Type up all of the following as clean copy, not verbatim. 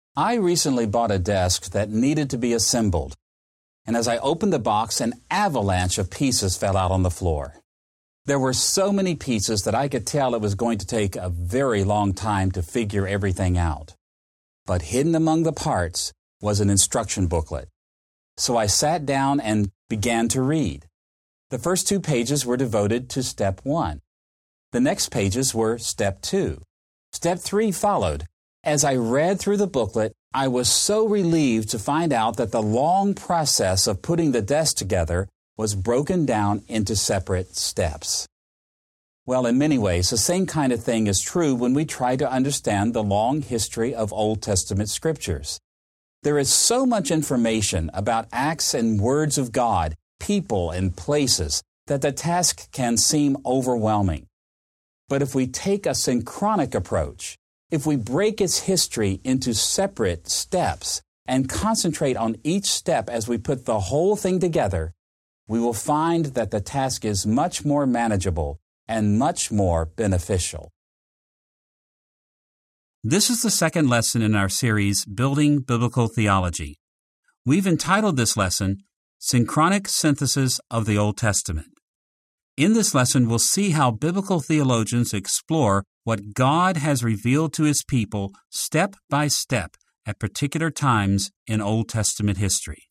I recently bought a desk that needed to be assembled, and as I opened the box, an avalanche of pieces fell out on the floor. There were so many pieces that I could tell it was going to take a very long time to figure everything out. But hidden among the parts was an instruction booklet. So I sat down and began to read. The first 2 pages were devoted to Step 1. The next pages were Step 2. Step 3 followed. As I read through the booklet, I was so relieved to find out that the long process of putting the desk together was broken down into separate steps. Well, in many ways, the same kind of thing is true when we try to understand the long history of Old Testament scriptures. There is so much information about acts and words of God, people and places, that the task can seem overwhelming. But if we take a synchronic approach, if we break its history into separate steps and concentrate on each step as we put the whole thing together, we will find that the task is much more manageable and much more beneficial. This is the second lesson in our series, Building Biblical Theology. We've entitled this lesson, Synchronic Synthesis of the Old Testament. In this lesson, we'll see how biblical theologians explore what God has revealed to His people step by step at particular times in Old Testament history.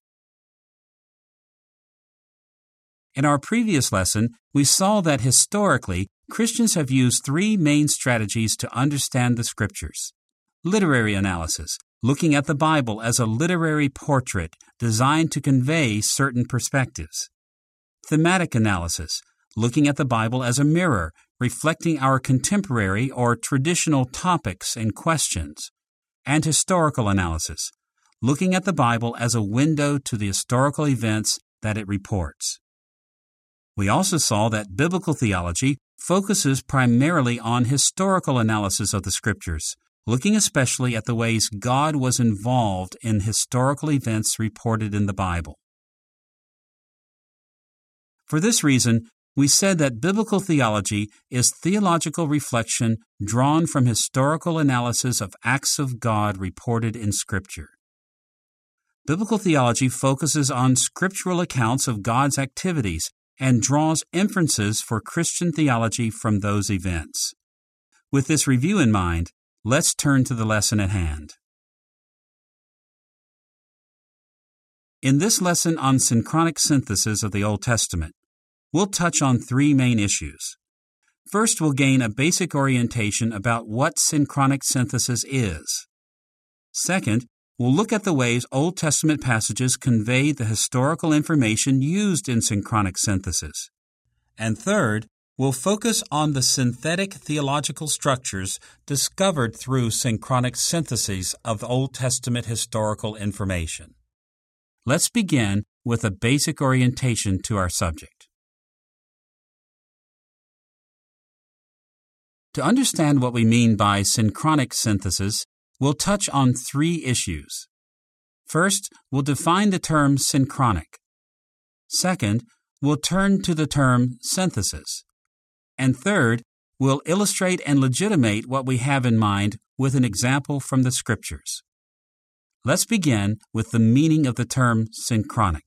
In our previous lesson, we saw that historically, Christians have used 3 main strategies to understand the Scriptures. Literary analysis, looking at the Bible as a literary portrait designed to convey certain perspectives. Thematic analysis, looking at the Bible as a mirror, reflecting our contemporary or traditional topics and questions. And historical analysis, looking at the Bible as a window to the historical events that it reports. We also saw that biblical theology focuses primarily on historical analysis of the Scriptures, looking especially at the ways God was involved in historical events reported in the Bible. For this reason, we said that biblical theology is theological reflection drawn from historical analysis of acts of God reported in Scripture. Biblical theology focuses on scriptural accounts of God's activities and draws inferences for Christian theology from those events. With this review in mind, let's turn to the lesson at hand. In this lesson on synchronic synthesis of the Old Testament, we'll touch on 3 main issues. First, we'll gain a basic orientation about what synchronic synthesis is. Second, we'll look at the ways Old Testament passages convey the historical information used in synchronic synthesis. And third, we'll focus on the synthetic theological structures discovered through synchronic syntheses of the Old Testament historical information. Let's begin with a basic orientation to our subject. To understand what we mean by synchronic synthesis, we'll touch on 3 issues. First, we'll define the term synchronic. Second, we'll turn to the term synthesis. And third, we'll illustrate and legitimate what we have in mind with an example from the Scriptures. Let's begin with the meaning of the term synchronic.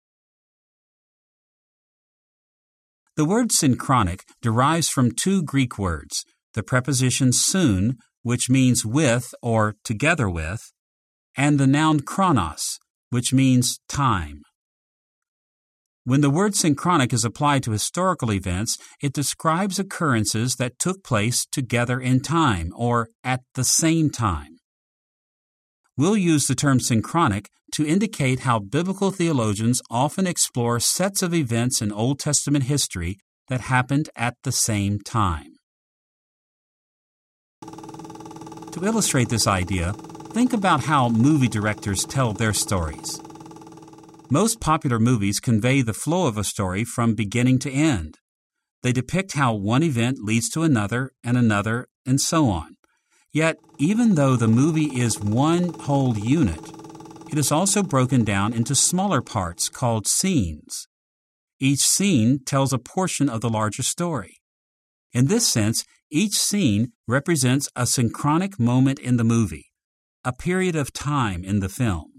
The word synchronic derives from 2 Greek words, the preposition soon, which means with or together with, and the noun chronos, which means time. When the word synchronic is applied to historical events, it describes occurrences that took place together in time or at the same time. We'll use the term synchronic to indicate how biblical theologians often explore sets of events in Old Testament history that happened at the same time. To illustrate this idea, think about how movie directors tell their stories. Most popular movies convey the flow of a story from beginning to end. They depict how one event leads to another, and so on. Yet, even though the movie is one whole unit, it is also broken down into smaller parts called scenes. Each scene tells a portion of the larger story. In this sense, each scene represents a synchronic moment in the movie. a period of time in the film.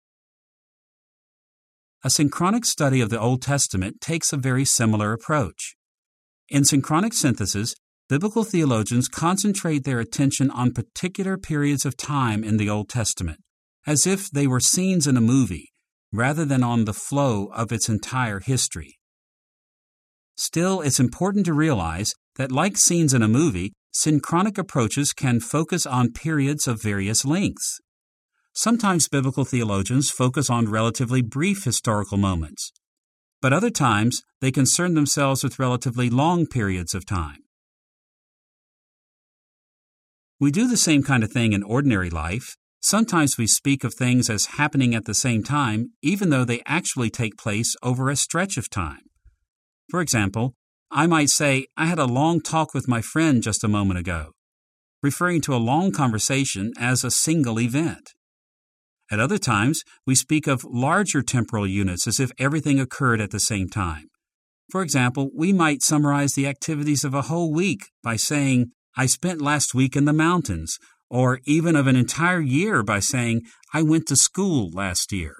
A synchronic study of the Old Testament takes a very similar approach. In synchronic synthesis, biblical theologians concentrate their attention on particular periods of time in the Old Testament, as if they were scenes in a movie, rather than on the flow of its entire history. Still, it's important to realize that, like scenes in a movie, synchronic approaches can focus on periods of various lengths. Sometimes biblical theologians focus on relatively brief historical moments, but other times they concern themselves with relatively long periods of time. We do the same kind of thing in ordinary life. Sometimes we speak of things as happening at the same time, even though they actually take place over a stretch of time. For example, I might say, "I had a long talk with my friend just a moment ago," referring to a long conversation as a single event. At other times, we speak of larger temporal units as if everything occurred at the same time. For example, we might summarize the activities of a whole week by saying, "I spent last week in the mountains," or even of an entire year by saying, "I went to school last year."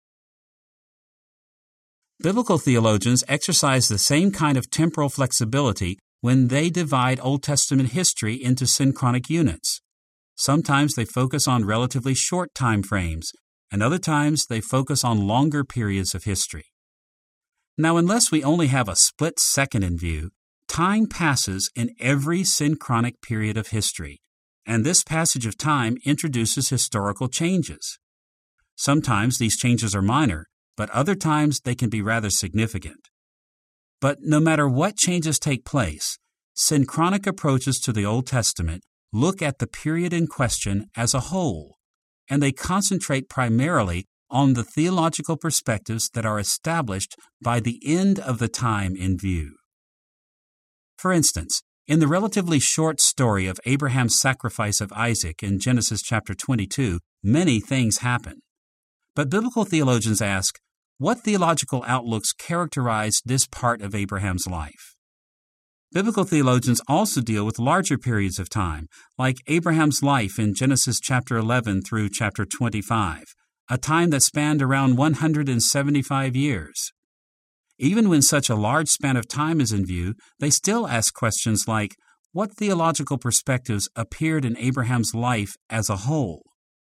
Biblical theologians exercise the same kind of temporal flexibility when they divide Old Testament history into synchronic units. Sometimes they focus on relatively short time frames, and other times they focus on longer periods of history. Now, unless we only have a split second in view, time passes in every synchronic period of history, and this passage of time introduces historical changes. Sometimes these changes are minor, but other times they can be rather significant. But no matter what changes take place, synchronic approaches to the Old Testament look at the period in question as a whole, and they concentrate primarily on the theological perspectives that are established by the end of the time in view. For instance, in the relatively short story of Abraham's sacrifice of Isaac in Genesis chapter 22, many things happen. But biblical theologians ask, what theological outlooks characterize this part of Abraham's life? Biblical theologians also deal with larger periods of time, like Abraham's life in Genesis chapter 11 through chapter 25, a time that spanned around 175 years. Even when such a large span of time is in view, they still ask questions like, what theological perspectives appeared in Abraham's life as a whole?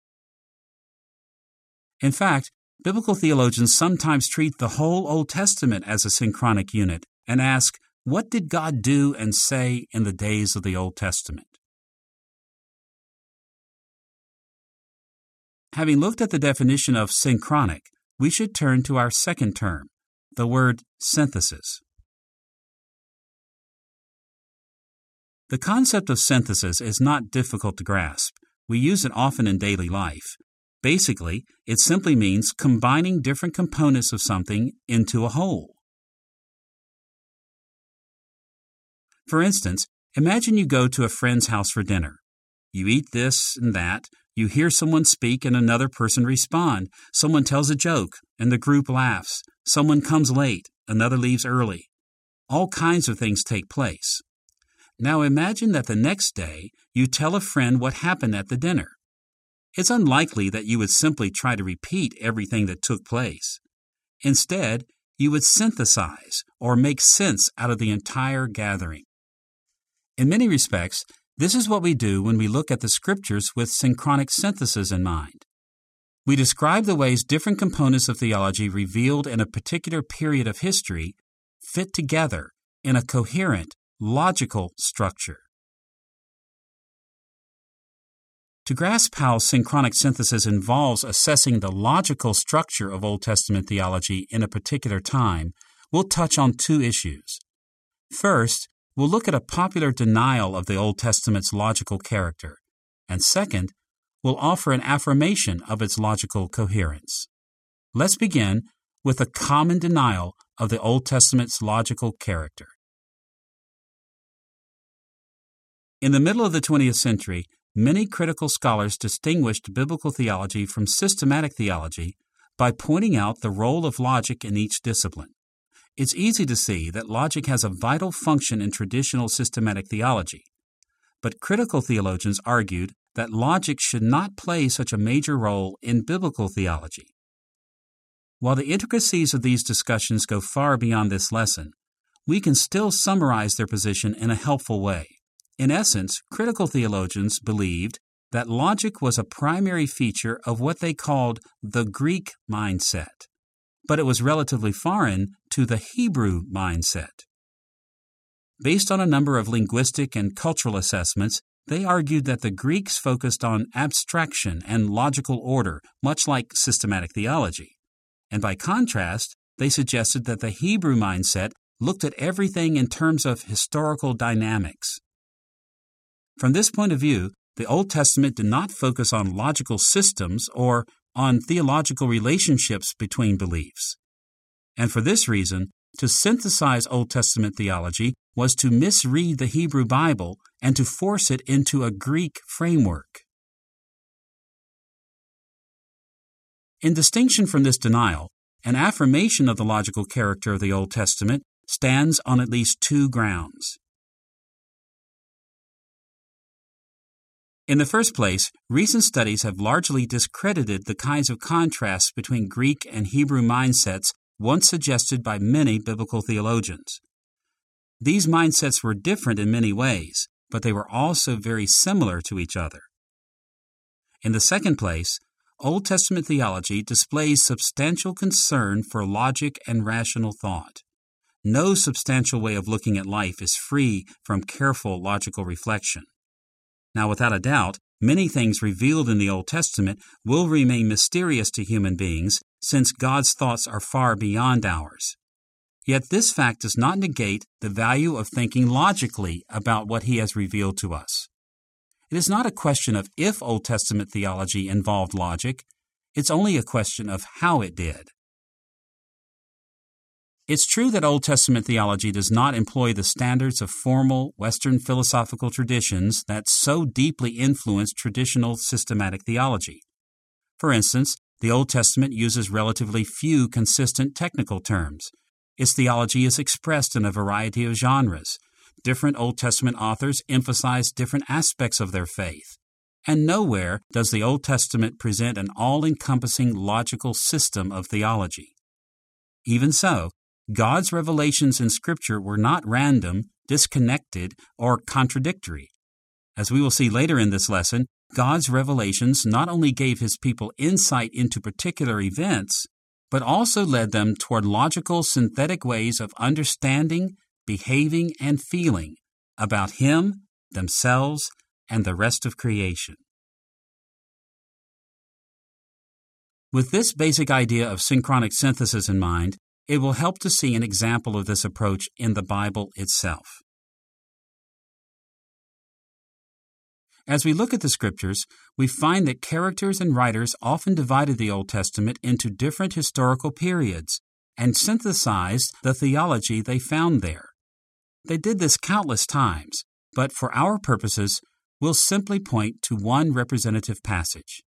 In fact, biblical theologians sometimes treat the whole Old Testament as a synchronic unit and ask, what did God do and say in the days of the Old Testament? Having looked at the definition of synchronic, we should turn to our second term, the word synthesis. The concept of synthesis is not difficult to grasp. We use it often in daily life. Basically, it simply means combining different components of something into a whole. For instance, imagine you go to a friend's house for dinner. You eat this and that, you hear someone speak and another person respond, someone tells a joke and the group laughs, someone comes late, another leaves early. All kinds of things take place. Now imagine that the next day you tell a friend what happened at the dinner. It's unlikely that you would simply try to repeat everything that took place. Instead, you would synthesize or make sense out of the entire gathering. In many respects, this is what we do when we look at the Scriptures with synchronic synthesis in mind. We describe the ways different components of theology revealed in a particular period of history fit together in a coherent, logical structure. To grasp how synchronic synthesis involves assessing the logical structure of Old Testament theology in a particular time, we'll touch on two issues. First, we'll look at a popular denial of the Old Testament's logical character, and second, we'll offer an affirmation of its logical coherence. Let's begin with a common denial of the Old Testament's logical character. In the middle of the 20th century, many critical scholars distinguished biblical theology from systematic theology by pointing out the role of logic in each discipline. It's easy to see that logic has a vital function in traditional systematic theology, but critical theologians argued that logic should not play such a major role in biblical theology. While the intricacies of these discussions go far beyond this lesson, we can still summarize their position in a helpful way. In essence, critical theologians believed that logic was a primary feature of what they called the Greek mindset, but it was relatively foreign to the Hebrew mindset. Based on a number of linguistic and cultural assessments, they argued that the Greeks focused on abstraction and logical order, much like systematic theology. And by contrast, they suggested that the Hebrew mindset looked at everything in terms of historical dynamics. From this point of view, the Old Testament did not focus on logical systems or on theological relationships between beliefs. And for this reason, to synthesize Old Testament theology was to misread the Hebrew Bible and to force it into a Greek framework. In distinction from this denial, an affirmation of the logical character of the Old Testament stands on at least two grounds. In the first place, recent studies have largely discredited the kinds of contrasts between Greek and Hebrew mindsets once suggested by many biblical theologians. These mindsets were different in many ways, but they were also very similar to each other. In the second place, Old Testament theology displays substantial concern for logic and rational thought. No substantial way of looking at life is free from careful logical reflection. Now, without a doubt, many things revealed in the Old Testament will remain mysterious to human beings, since God's thoughts are far beyond ours. Yet this fact does not negate the value of thinking logically about what He has revealed to us. It is not a question of if Old Testament theology involved logic, it's only a question of how it did. It's true that Old Testament theology does not employ the standards of formal Western philosophical traditions that so deeply influence traditional systematic theology. For instance, the Old Testament uses relatively few consistent technical terms. Its theology is expressed in a variety of genres. Different Old Testament authors emphasize different aspects of their faith. And nowhere does the Old Testament present an all-encompassing logical system of theology. Even so, God's revelations in Scripture were not random, disconnected, or contradictory. As we will see later in this lesson, God's revelations not only gave His people insight into particular events, but also led them toward logical, synthetic ways of understanding, behaving, and feeling about Him, themselves, and the rest of creation. With this basic idea of synchronic synthesis in mind, it will help to see an example of this approach in the Bible itself. As we look at the Scriptures, we find that characters and writers often divided the Old Testament into different historical periods and synthesized the theology they found there. They did this countless times, but for our purposes, we'll simply point to one representative passage.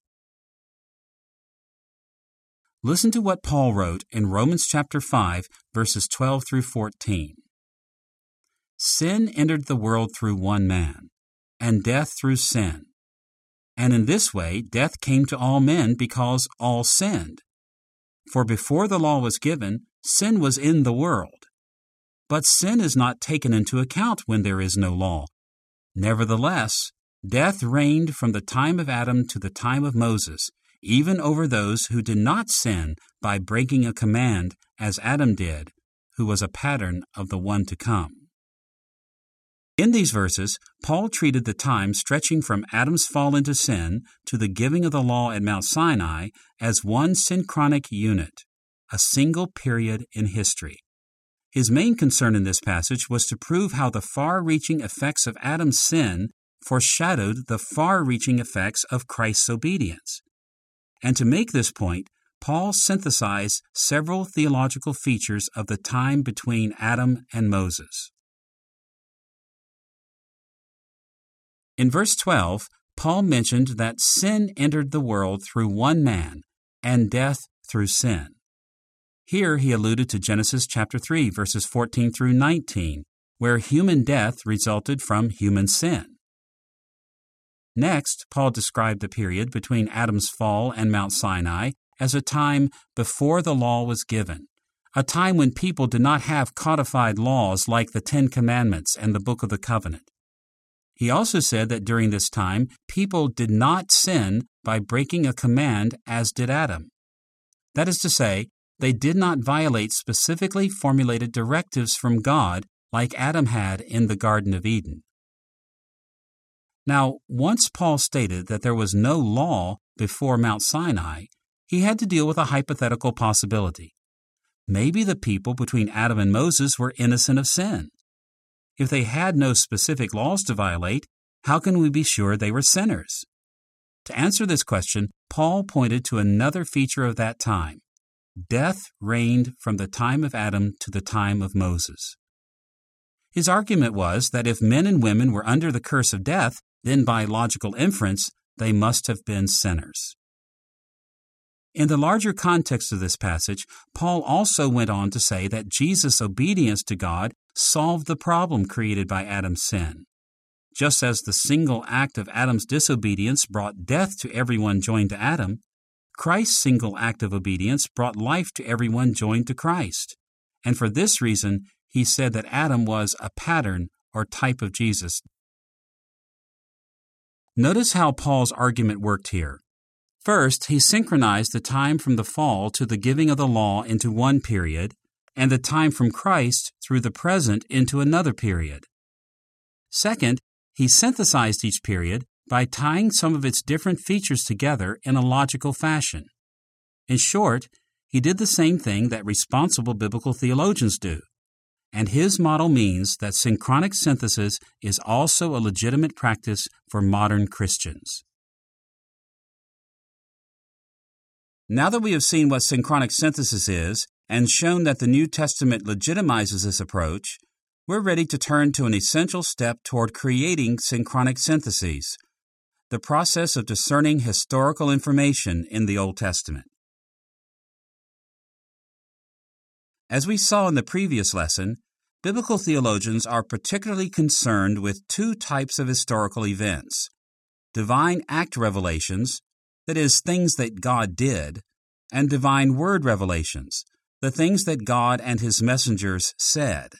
Listen to what Paul wrote in Romans chapter 5, verses 12 through 14. Sin entered the world through one man, and death through sin. And in this way, death came to all men because all sinned. For before the law was given, sin was in the world. But sin is not taken into account when there is no law. Nevertheless, death reigned from the time of Adam to the time of Moses, even over those who did not sin by breaking a command, as Adam did, who was a pattern of the one to come. In these verses, Paul treated the time stretching from Adam's fall into sin to the giving of the law at Mount Sinai as one synchronic unit, a single period in history. His main concern in this passage was to prove how the far-reaching effects of Adam's sin foreshadowed the far-reaching effects of Christ's obedience. And to make this point, Paul synthesized several theological features of the time between Adam and Moses. In verse 12, Paul mentioned that sin entered the world through one man, and death through sin. Here he alluded to Genesis chapter 3, verses 14 through 19, where human death resulted from human sin. Next, Paul described the period between Adam's fall and Mount Sinai as a time before the law was given, a time when people did not have codified laws like the Ten Commandments and the Book of the Covenant. He also said that during this time, people did not sin by breaking a command as did Adam. That is to say, they did not violate specifically formulated directives from God like Adam had in the Garden of Eden. Now, once Paul stated that there was no law before Mount Sinai, he had to deal with a hypothetical possibility. Maybe the people between Adam and Moses were innocent of sin. If they had no specific laws to violate, how can we be sure they were sinners? To answer this question, Paul pointed to another feature of that time. Death reigned from the time of Adam to the time of Moses. His argument was that if men and women were under the curse of death, then by logical inference, they must have been sinners. In the larger context of this passage, Paul also went on to say that Jesus' obedience to God solved the problem created by Adam's sin. Just as the single act of Adam's disobedience brought death to everyone joined to Adam, Christ's single act of obedience brought life to everyone joined to Christ. And for this reason, he said that Adam was a pattern or type of Jesus. Notice how Paul's argument worked here. First, he synchronized the time from the fall to the giving of the law into one period, and the time from Christ through the present into another period. Second, he synthesized each period by tying some of its different features together in a logical fashion. In short, he did the same thing that responsible biblical theologians do. And his model means that synchronic synthesis is also a legitimate practice for modern Christians. Now that we have seen what synchronic synthesis is and shown that the New Testament legitimizes this approach, we're ready to turn to an essential step toward creating synchronic syntheses, the process of discerning historical information in the Old Testament. As we saw in the previous lesson, biblical theologians are particularly concerned with two types of historical events: divine act revelations, that is, things that God did, and divine word revelations, the things that God and His messengers said.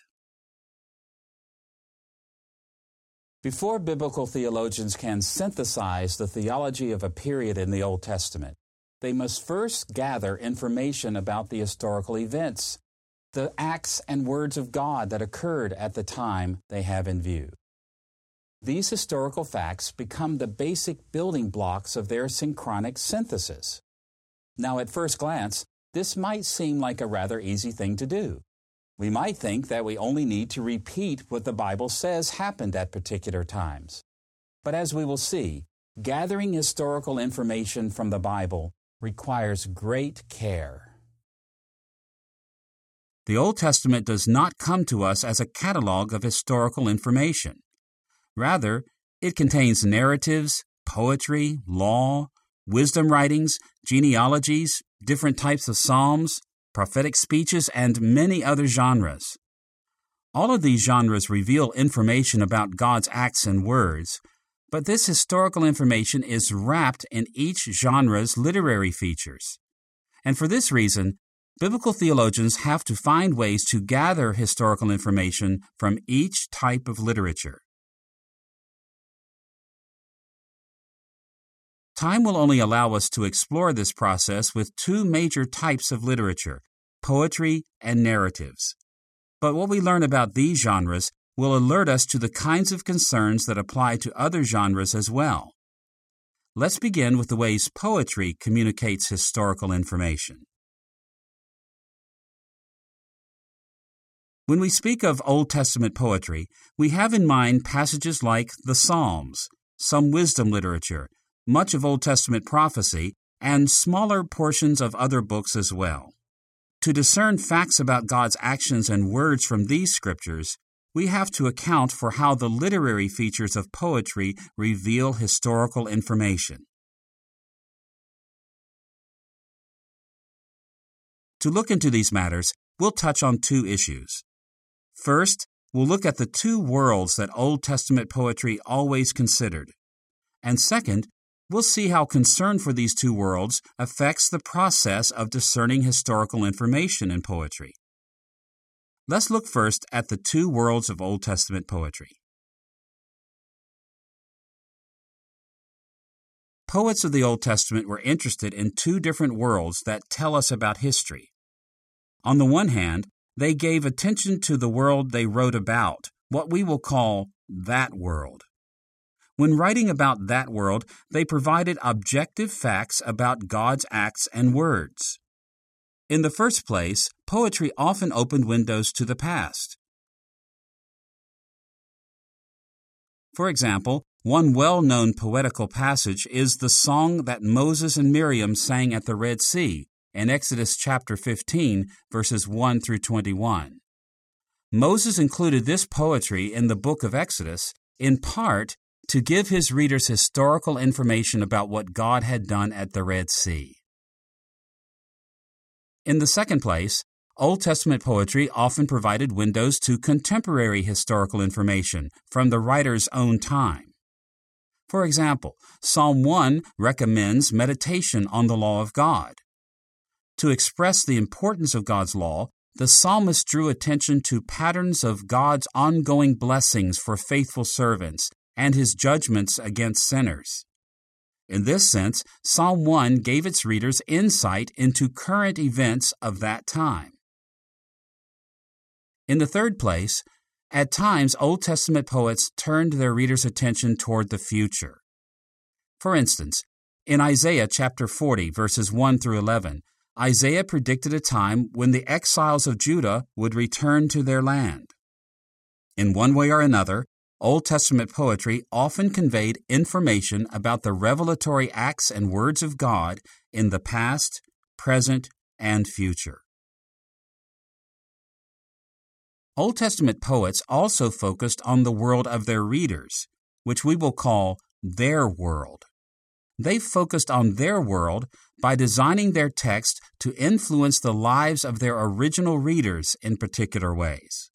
Before biblical theologians can synthesize the theology of a period in the Old Testament, they must first gather information about the historical events, the acts and words of God that occurred at the time they have in view. These historical facts become the basic building blocks of their synchronic synthesis. Now, at first glance, this might seem like a rather easy thing to do. We might think that we only need to repeat what the Bible says happened at particular times. But as we will see, gathering historical information from the Bible requires great care. The Old Testament does not come to us as a catalog of historical information. Rather, it contains narratives, poetry, law, wisdom writings, genealogies, different types of psalms, prophetic speeches, and many other genres. All of these genres reveal information about God's acts and words, but this historical information is wrapped in each genre's literary features. And for this reason, biblical theologians have to find ways to gather historical information from each type of literature. Time will only allow us to explore this process with two major types of literature, poetry and narratives. But what we learn about these genres will alert us to the kinds of concerns that apply to other genres as well. Let's begin with the ways poetry communicates historical information. When we speak of Old Testament poetry, we have in mind passages like the Psalms, some wisdom literature, much of Old Testament prophecy, and smaller portions of other books as well. To discern facts about God's actions and words from these scriptures, we have to account for how the literary features of poetry reveal historical information. To look into these matters, we'll touch on two issues. First, we'll look at the two worlds that Old Testament poetry always considered: And second, we'll see how concern for these two worlds affects the process of discerning historical information in poetry. Let's look first at the two worlds of Old Testament poetry. Poets of the Old Testament were interested in two different worlds that tell us about history. On the one hand, they gave attention to the world they wrote about, what we will call that world. When writing about that world, they provided objective facts about God's acts and words. In the first place, poetry often opened windows to the past. For example, one well-known poetical passage is the song that Moses and Miriam sang at the Red Sea in Exodus chapter 15, verses 1 through 21. Moses included this poetry in the book of Exodus, in part to give his readers historical information about what God had done at the Red Sea. In the second place, Old Testament poetry often provided windows to contemporary historical information from the writer's own time. For example, Psalm 1 recommends meditation on the law of God. To express the importance of God's law, the psalmist drew attention to patterns of God's ongoing blessings for faithful servants and his judgments against sinners. In this sense, Psalm 1 gave its readers insight into current events of that time. In the third place, at times Old Testament poets turned their readers' attention toward the future. For instance, in Isaiah chapter 40, verses 1 through 11, Isaiah predicted a time when the exiles of Judah would return to their land. In one way or another, Old Testament poetry often conveyed information about the revelatory acts and words of God in the past, present, and future. Old Testament poets also focused on the world of their readers, which we will call their world. They focused on their world by designing their text to influence the lives of their original readers in particular ways.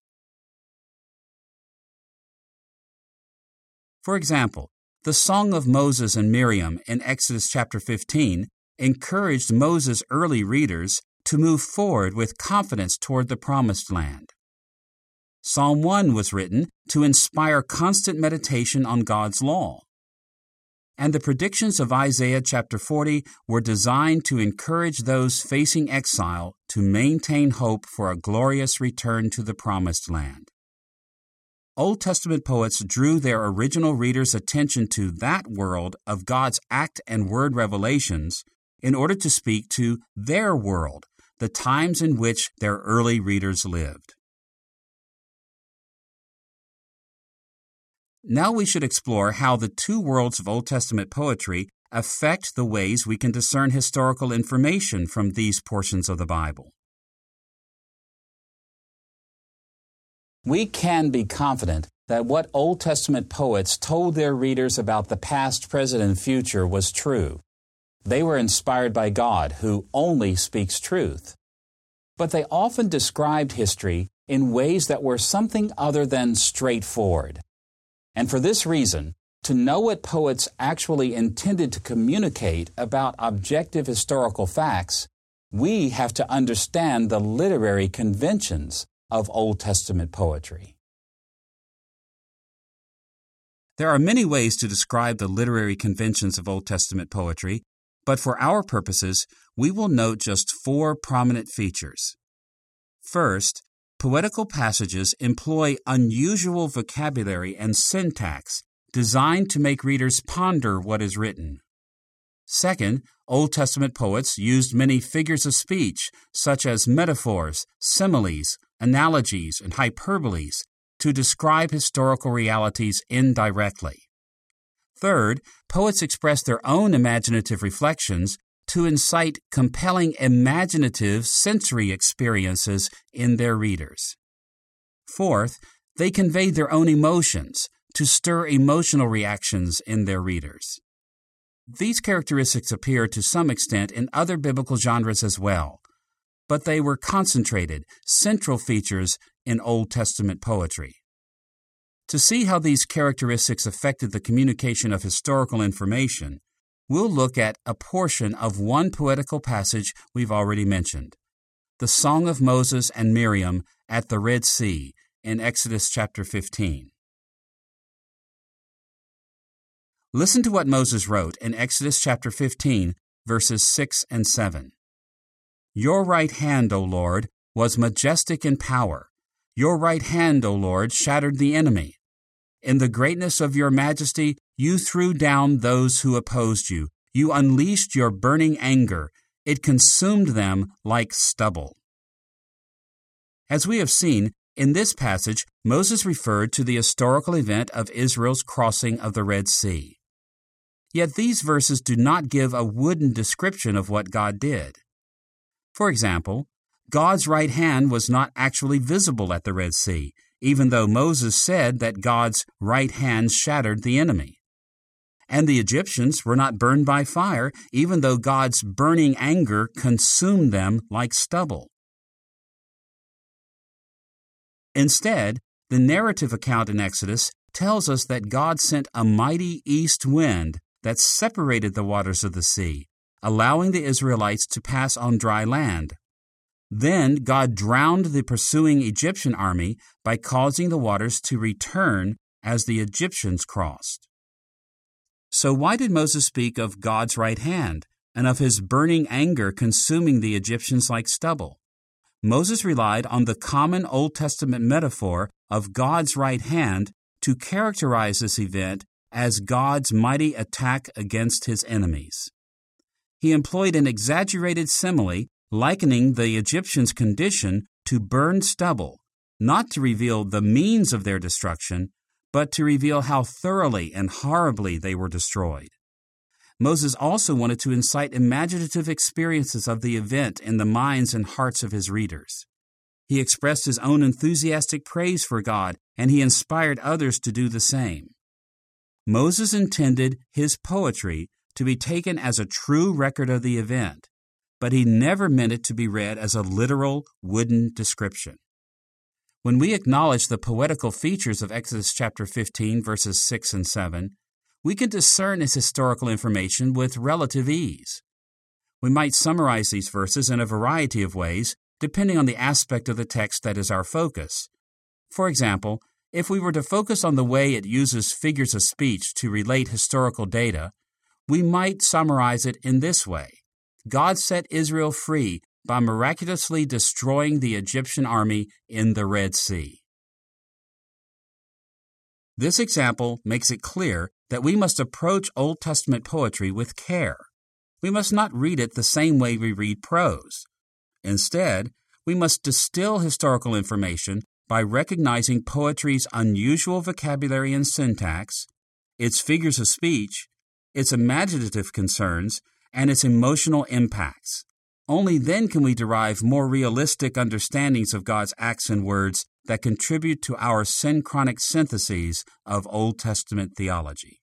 For example, the Song of Moses and Miriam in Exodus chapter 15 encouraged Moses' early readers to move forward with confidence toward the Promised Land. Psalm 1 was written to inspire constant meditation on God's law. And the predictions of Isaiah chapter 40 were designed to encourage those facing exile to maintain hope for a glorious return to the Promised Land. Old Testament poets drew their original readers' attention to that world of God's act and word revelations in order to speak to their world, the times in which their early readers lived. Now we should explore how the two worlds of Old Testament poetry affect the ways we can discern historical information from these portions of the Bible. We can be confident that what Old Testament poets told their readers about the past, present, and future was true. They were inspired by God, who only speaks truth. But they often described history in ways that were something other than straightforward. And for this reason, to know what poets actually intended to communicate about objective historical facts, we have to understand the literary conventions of Old Testament poetry. There are many ways to describe the literary conventions of Old Testament poetry, but for our purposes, we will note just 4 prominent features. First, poetical passages employ unusual vocabulary and syntax designed to make readers ponder what is written. Second, Old Testament poets used many figures of speech, such as metaphors, similes, analogies, and hyperboles, to describe historical realities indirectly. Third, poets express their own imaginative reflections to incite compelling imaginative sensory experiences in their readers. Fourth, they convey their own emotions to stir emotional reactions in their readers. These characteristics appear to some extent in other biblical genres as well, but they were concentrated, central features in Old Testament poetry. To see how these characteristics affected the communication of historical information, we'll look at a portion of one poetical passage we've already mentioned, the Song of Moses and Miriam at the Red Sea in Exodus chapter 15. Listen to what Moses wrote in Exodus chapter 15, verses 6 and 7. Your right hand, O Lord, was majestic in power. Your right hand, O Lord, shattered the enemy. In the greatness of your majesty, you threw down those who opposed you. You unleashed your burning anger. It consumed them like stubble. As we have seen, in this passage, Moses referred to the historical event of Israel's crossing of the Red Sea. Yet these verses do not give a wooden description of what God did. For example, God's right hand was not actually visible at the Red Sea, even though Moses said that God's right hand shattered the enemy. And the Egyptians were not burned by fire, even though God's burning anger consumed them like stubble. Instead, the narrative account in Exodus tells us that God sent a mighty east wind that separated the waters of the sea, allowing the Israelites to pass on dry land. Then God drowned the pursuing Egyptian army by causing the waters to return as the Egyptians crossed. So why did Moses speak of God's right hand and of his burning anger consuming the Egyptians like stubble? Moses relied on the common Old Testament metaphor of God's right hand to characterize this event as God's mighty attack against his enemies. He employed an exaggerated simile likening the Egyptians' condition to burned stubble, not to reveal the means of their destruction, but to reveal how thoroughly and horribly they were destroyed. Moses also wanted to incite imaginative experiences of the event in the minds and hearts of his readers. He expressed his own enthusiastic praise for God, and he inspired others to do the same. Moses intended his poetry to be taken as a true record of the event, but he never meant it to be read as a literal wooden description. When we acknowledge the poetical features of Exodus chapter 15, verses 6 and 7, we can discern its historical information with relative ease. We might summarize these verses in a variety of ways, depending on the aspect of the text that is our focus. For example, if we were to focus on the way it uses figures of speech to relate historical data, we might summarize it in this way. God set Israel free by miraculously destroying the Egyptian army in the Red Sea. This example makes it clear that we must approach Old Testament poetry with care. We must not read it the same way we read prose. Instead, we must distill historical information by recognizing poetry's unusual vocabulary and syntax, its figures of speech, its imaginative concerns, and its emotional impacts. Only then can we derive more realistic understandings of God's acts and words that contribute to our synchronic syntheses of Old Testament theology.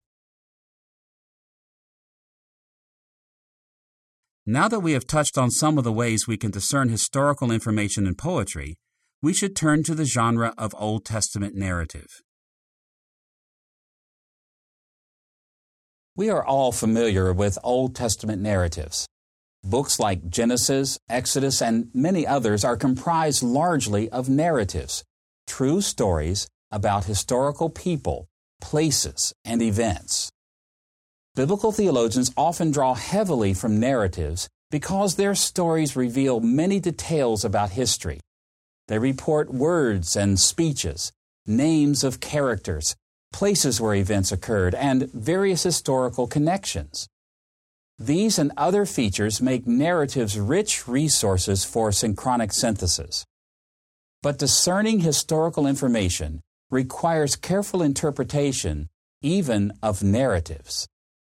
Now that we have touched on some of the ways we can discern historical information in poetry, we should turn to the genre of Old Testament narrative. We are all familiar with Old Testament narratives. Books like Genesis, Exodus, and many others are comprised largely of narratives, true stories about historical people, places, and events. Biblical theologians often draw heavily from narratives because their stories reveal many details about history. They report words and speeches, names of characters, places where events occurred, and various historical connections. These and other features make narratives rich resources for synchronic synthesis. But discerning historical information requires careful interpretation, even of narratives.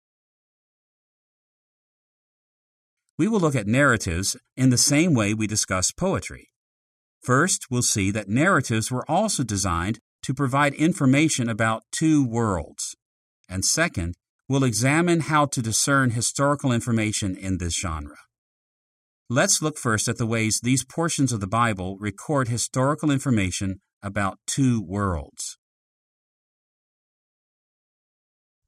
We will look at narratives in the same way we discuss poetry. First, we'll see that narratives were also designed to provide information about two worlds. And second, we'll examine how to discern historical information in this genre. Let's look first at the ways these portions of the Bible record historical information about two worlds.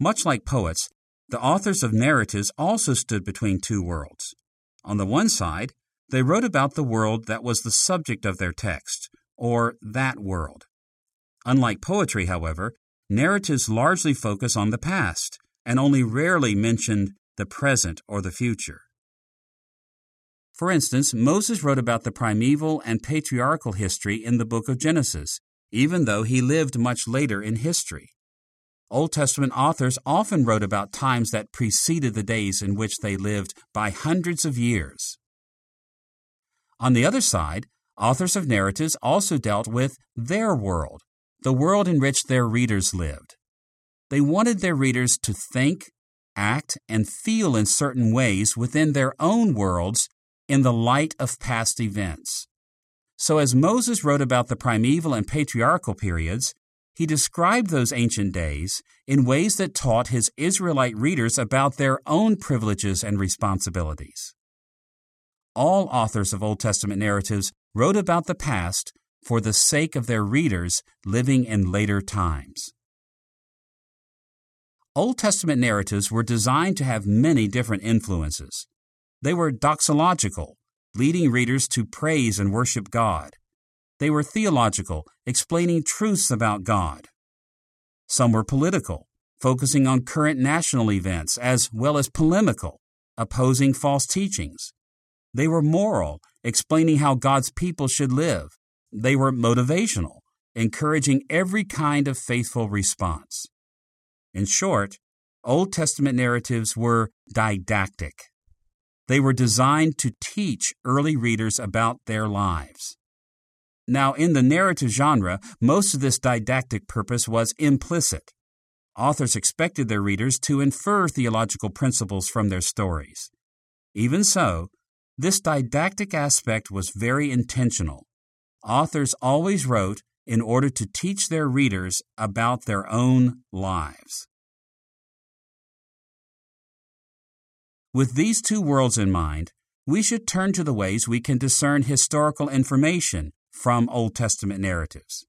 Much like poets, the authors of narratives also stood between two worlds. On the one side, they wrote about the world that was the subject of their text, or that world. Unlike poetry, however, narratives largely focus on the past and only rarely mention the present or the future. For instance, Moses wrote about the primeval and patriarchal history in the book of Genesis, even though he lived much later in history. Old Testament authors often wrote about times that preceded the days in which they lived by hundreds of years. On the other side, authors of narratives also dealt with their world, the world in which their readers lived. They wanted their readers to think, act, and feel in certain ways within their own worlds in the light of past events. So as Moses wrote about the primeval and patriarchal periods, he described those ancient days in ways that taught his Israelite readers about their own privileges and responsibilities. All authors of Old Testament narratives wrote about the past for the sake of their readers living in later times. Old Testament narratives were designed to have many different influences. They were doxological, leading readers to praise and worship God. They were theological, explaining truths about God. Some were political, focusing on current national events, as well as polemical, opposing false teachings. They were moral, explaining how God's people should live. They were motivational, encouraging every kind of faithful response. In short, Old Testament narratives were didactic. They were designed to teach early readers about their lives. Now, in the narrative genre, most of this didactic purpose was implicit. Authors expected their readers to infer theological principles from their stories. Even so, this didactic aspect was very intentional. Authors always wrote in order to teach their readers about their own lives. With these two worlds in mind, we should turn to the ways we can discern historical information from Old Testament narratives.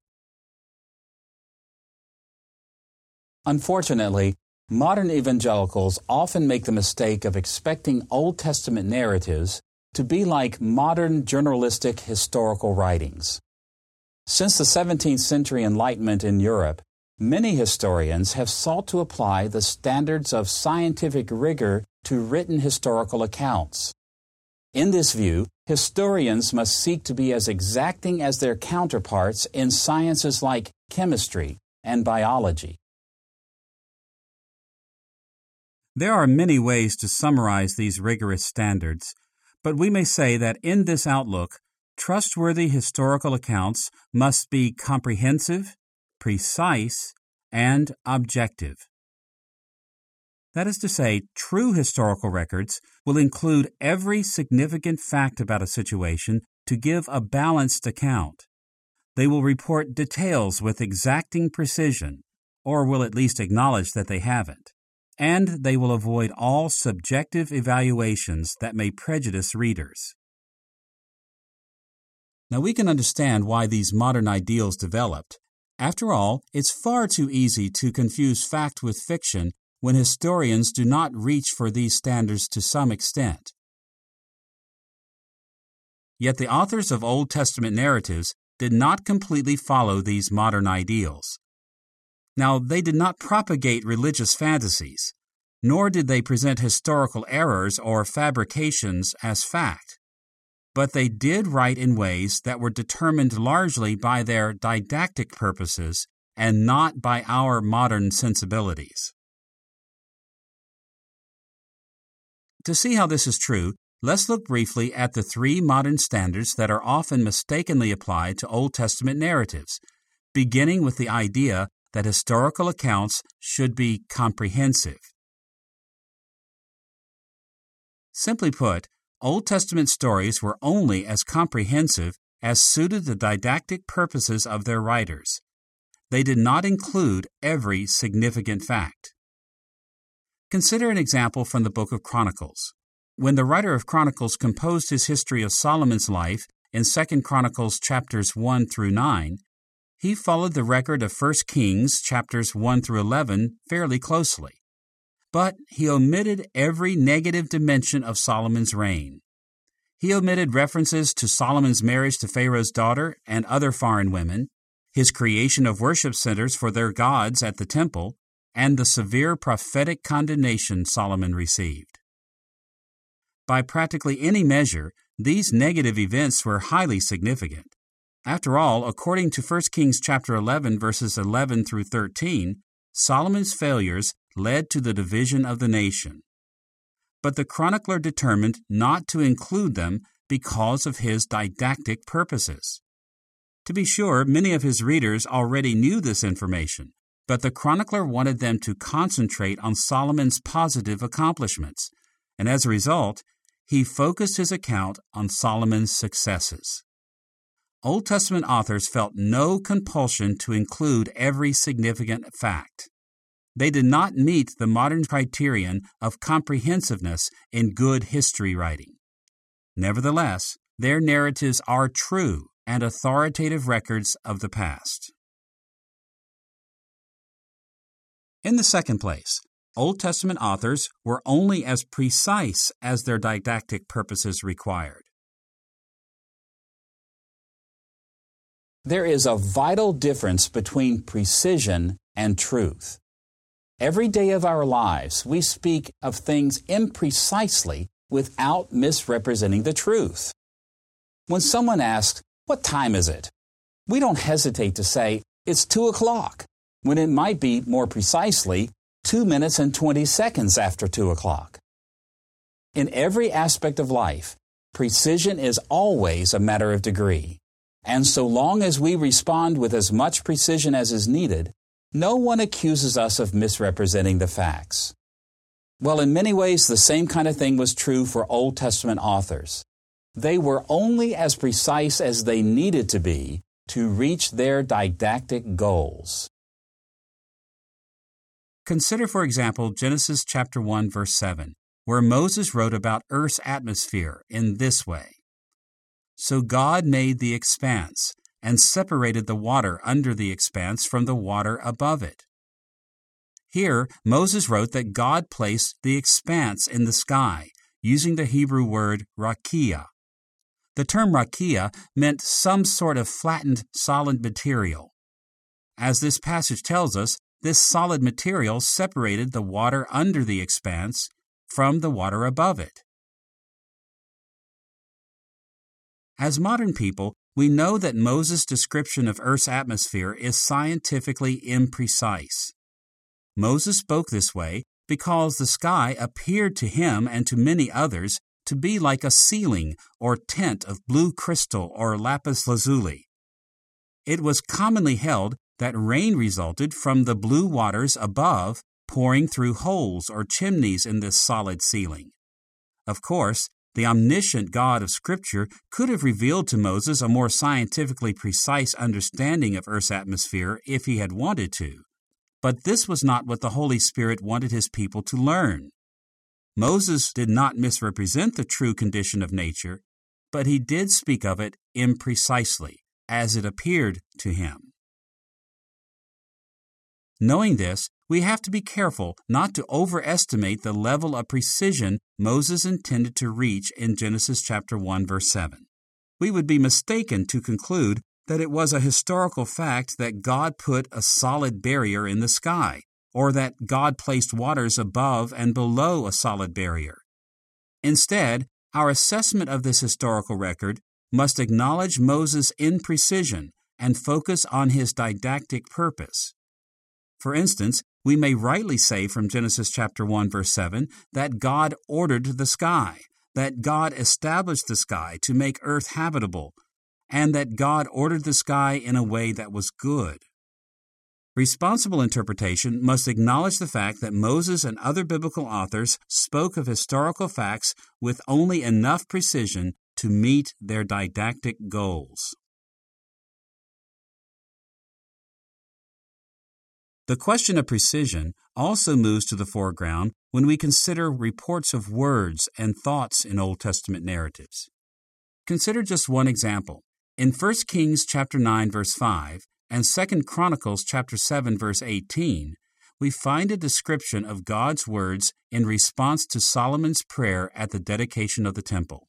Unfortunately, modern evangelicals often make the mistake of expecting Old Testament narratives to be like modern journalistic historical writings. Since the 17th century Enlightenment in Europe, many historians have sought to apply the standards of scientific rigor to written historical accounts. In this view, historians must seek to be as exacting as their counterparts in sciences like chemistry and biology. There are many ways to summarize these rigorous standards, but we may say that in this outlook, trustworthy historical accounts must be comprehensive, precise, and objective. That is to say, true historical records will include every significant fact about a situation to give a balanced account. They will report details with exacting precision, or will at least acknowledge that they haven't. And they will avoid all subjective evaluations that may prejudice readers. Now we can understand why these modern ideals developed. After all, it's far too easy to confuse fact with fiction when historians do not reach for these standards to some extent. Yet the authors of Old Testament narratives did not completely follow these modern ideals. Now, they did not propagate religious fantasies, nor did they present historical errors or fabrications as fact. But they did write in ways that were determined largely by their didactic purposes and not by our modern sensibilities. To see how this is true, let's look briefly at the three modern standards that are often mistakenly applied to Old Testament narratives, beginning with the idea that historical accounts should be comprehensive. Simply put, Old Testament stories were only as comprehensive as suited the didactic purposes of their writers. They did not include every significant fact. Consider an example from the book of Chronicles. When the writer of Chronicles composed his history of Solomon's life in 2 Chronicles chapters 1 through 9, he followed the record of 1 Kings chapters 1 through 11 fairly closely. But he omitted every negative dimension of Solomon's reign. He omitted references to Solomon's marriage to Pharaoh's daughter and other foreign women, his creation of worship centers for their gods at the temple, and the severe prophetic condemnation Solomon received. By practically any measure, these negative events were highly significant. After all, according to 1 Kings chapter 11, verses 11 through 13, Solomon's failures led to the division of the nation. But the chronicler determined not to include them because of his didactic purposes. To be sure, many of his readers already knew this information, but the chronicler wanted them to concentrate on Solomon's positive accomplishments, and as a result, he focused his account on Solomon's successes. Old Testament authors felt no compulsion to include every significant fact. They did not meet the modern criterion of comprehensiveness in good history writing. Nevertheless, their narratives are true and authoritative records of the past. In the second place, Old Testament authors were only as precise as their didactic purposes required. There is a vital difference between precision and truth. Every day of our lives, we speak of things imprecisely without misrepresenting the truth. When someone asks, "What time is it?" we don't hesitate to say, "It's 2 o'clock," when it might be more precisely 2 minutes and 20 seconds after 2 o'clock. In every aspect of life, precision is always a matter of degree. And so long as we respond with as much precision as is needed, no one accuses us of misrepresenting the facts. Well, in many ways, the same kind of thing was true for Old Testament authors. They were only as precise as they needed to be to reach their didactic goals. Consider, for example, Genesis chapter 1, verse 7, where Moses wrote about Earth's atmosphere in this way. So God made the expanse and separated the water under the expanse from the water above it. Here, Moses wrote that God placed the expanse in the sky, using the Hebrew word rakia. The term rakia meant some sort of flattened solid material. As this passage tells us, this solid material separated the water under the expanse from the water above it. As modern people, we know that Moses' description of Earth's atmosphere is scientifically imprecise. Moses spoke this way because the sky appeared to him and to many others to be like a ceiling or tent of blue crystal or lapis lazuli. It was commonly held that rain resulted from the blue waters above pouring through holes or chimneys in this solid ceiling. Of course, the omniscient God of Scripture could have revealed to Moses a more scientifically precise understanding of Earth's atmosphere if he had wanted to. But this was not what the Holy Spirit wanted his people to learn. Moses did not misrepresent the true condition of nature, but he did speak of it imprecisely, as it appeared to him. Knowing this, we have to be careful not to overestimate the level of precision Moses intended to reach in Genesis chapter 1, verse 7. We would be mistaken to conclude that it was a historical fact that God put a solid barrier in the sky, or that God placed waters above and below a solid barrier. Instead, our assessment of this historical record must acknowledge Moses' imprecision and focus on his didactic purpose. For instance, we may rightly say from Genesis chapter 1, verse 7, that God ordered the sky, that God established the sky to make earth habitable, and that God ordered the sky in a way that was good. Responsible interpretation must acknowledge the fact that Moses and other biblical authors spoke of historical facts with only enough precision to meet their didactic goals. The question of precision also moves to the foreground when we consider reports of words and thoughts in Old Testament narratives. Consider just one example. In 1 Kings chapter 9, verse 5, and 2 Chronicles chapter 7, verse 18, we find a description of God's words in response to Solomon's prayer at the dedication of the temple.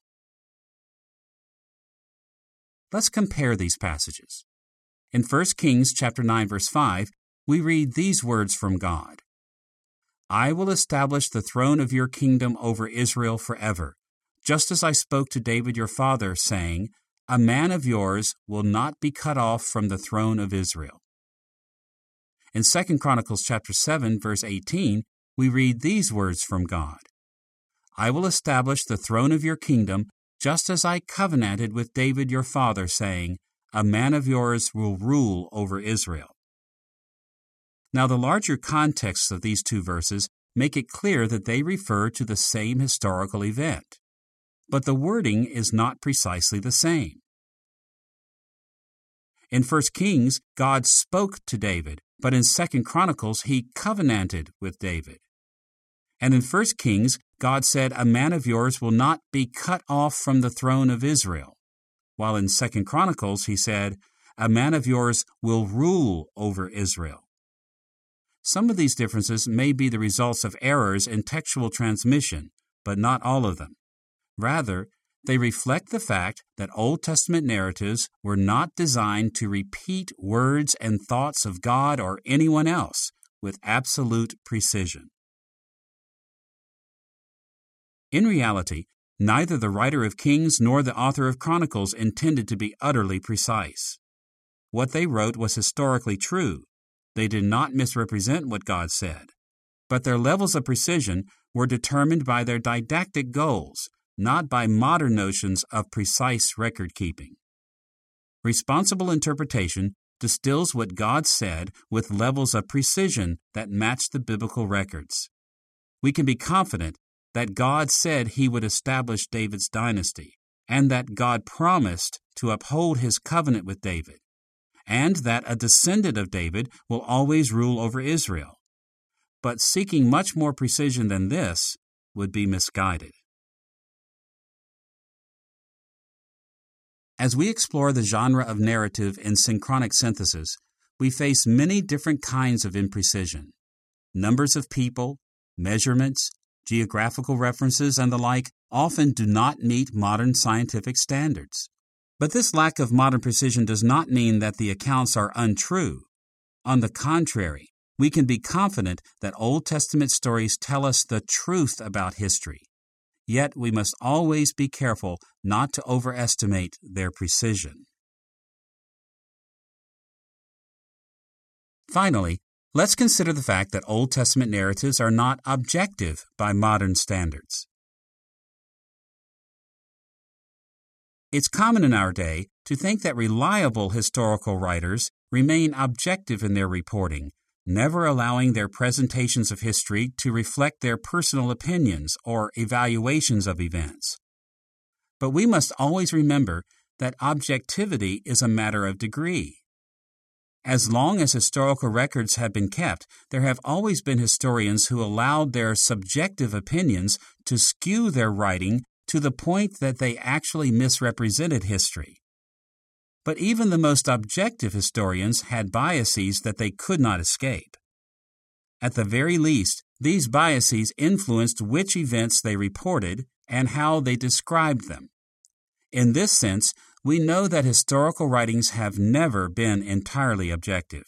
Let's compare these passages. In 1 Kings chapter 9, verse 5, we read these words from God. I will establish the throne of your kingdom over Israel forever, just as I spoke to David your father, saying, a man of yours will not be cut off from the throne of Israel. In 2 Chronicles chapter 7, verse 18, we read these words from God. I will establish the throne of your kingdom, just as I covenanted with David your father, saying, a man of yours will rule over Israel. Now, the larger contexts of these two verses make it clear that they refer to the same historical event. But the wording is not precisely the same. In 1 Kings, God spoke to David, but in 2 Chronicles, he covenanted with David. And in 1 Kings, God said, a man of yours will not be cut off from the throne of Israel, while in 2 Chronicles, he said, a man of yours will rule over Israel. Some of these differences may be the results of errors in textual transmission, but not all of them. Rather, they reflect the fact that Old Testament narratives were not designed to repeat words and thoughts of God or anyone else with absolute precision. In reality, neither the writer of Kings nor the author of Chronicles intended to be utterly precise. What they wrote was historically true. They did not misrepresent what God said. But their levels of precision were determined by their didactic goals, not by modern notions of precise record-keeping. Responsible interpretation distills what God said with levels of precision that match the biblical records. We can be confident that God said he would establish David's dynasty, and that God promised to uphold his covenant with David, and that a descendant of David will always rule over Israel. But seeking much more precision than this would be misguided. As we explore the genre of narrative in synchronic synthesis, we face many different kinds of imprecision. Numbers of people, measurements, geographical references, and the like often do not meet modern scientific standards. But this lack of modern precision does not mean that the accounts are untrue. On the contrary, we can be confident that Old Testament stories tell us the truth about history. Yet we must always be careful not to overestimate their precision. Finally, let's consider the fact that Old Testament narratives are not objective by modern standards. It's common in our day to think that reliable historical writers remain objective in their reporting, never allowing their presentations of history to reflect their personal opinions or evaluations of events. But we must always remember that objectivity is a matter of degree. As long as historical records have been kept, there have always been historians who allowed their subjective opinions to skew their writing to the point that they actually misrepresented history. But even the most objective historians had biases that they could not escape. At the very least, these biases influenced which events they reported and how they described them. In this sense, we know that historical writings have never been entirely objective.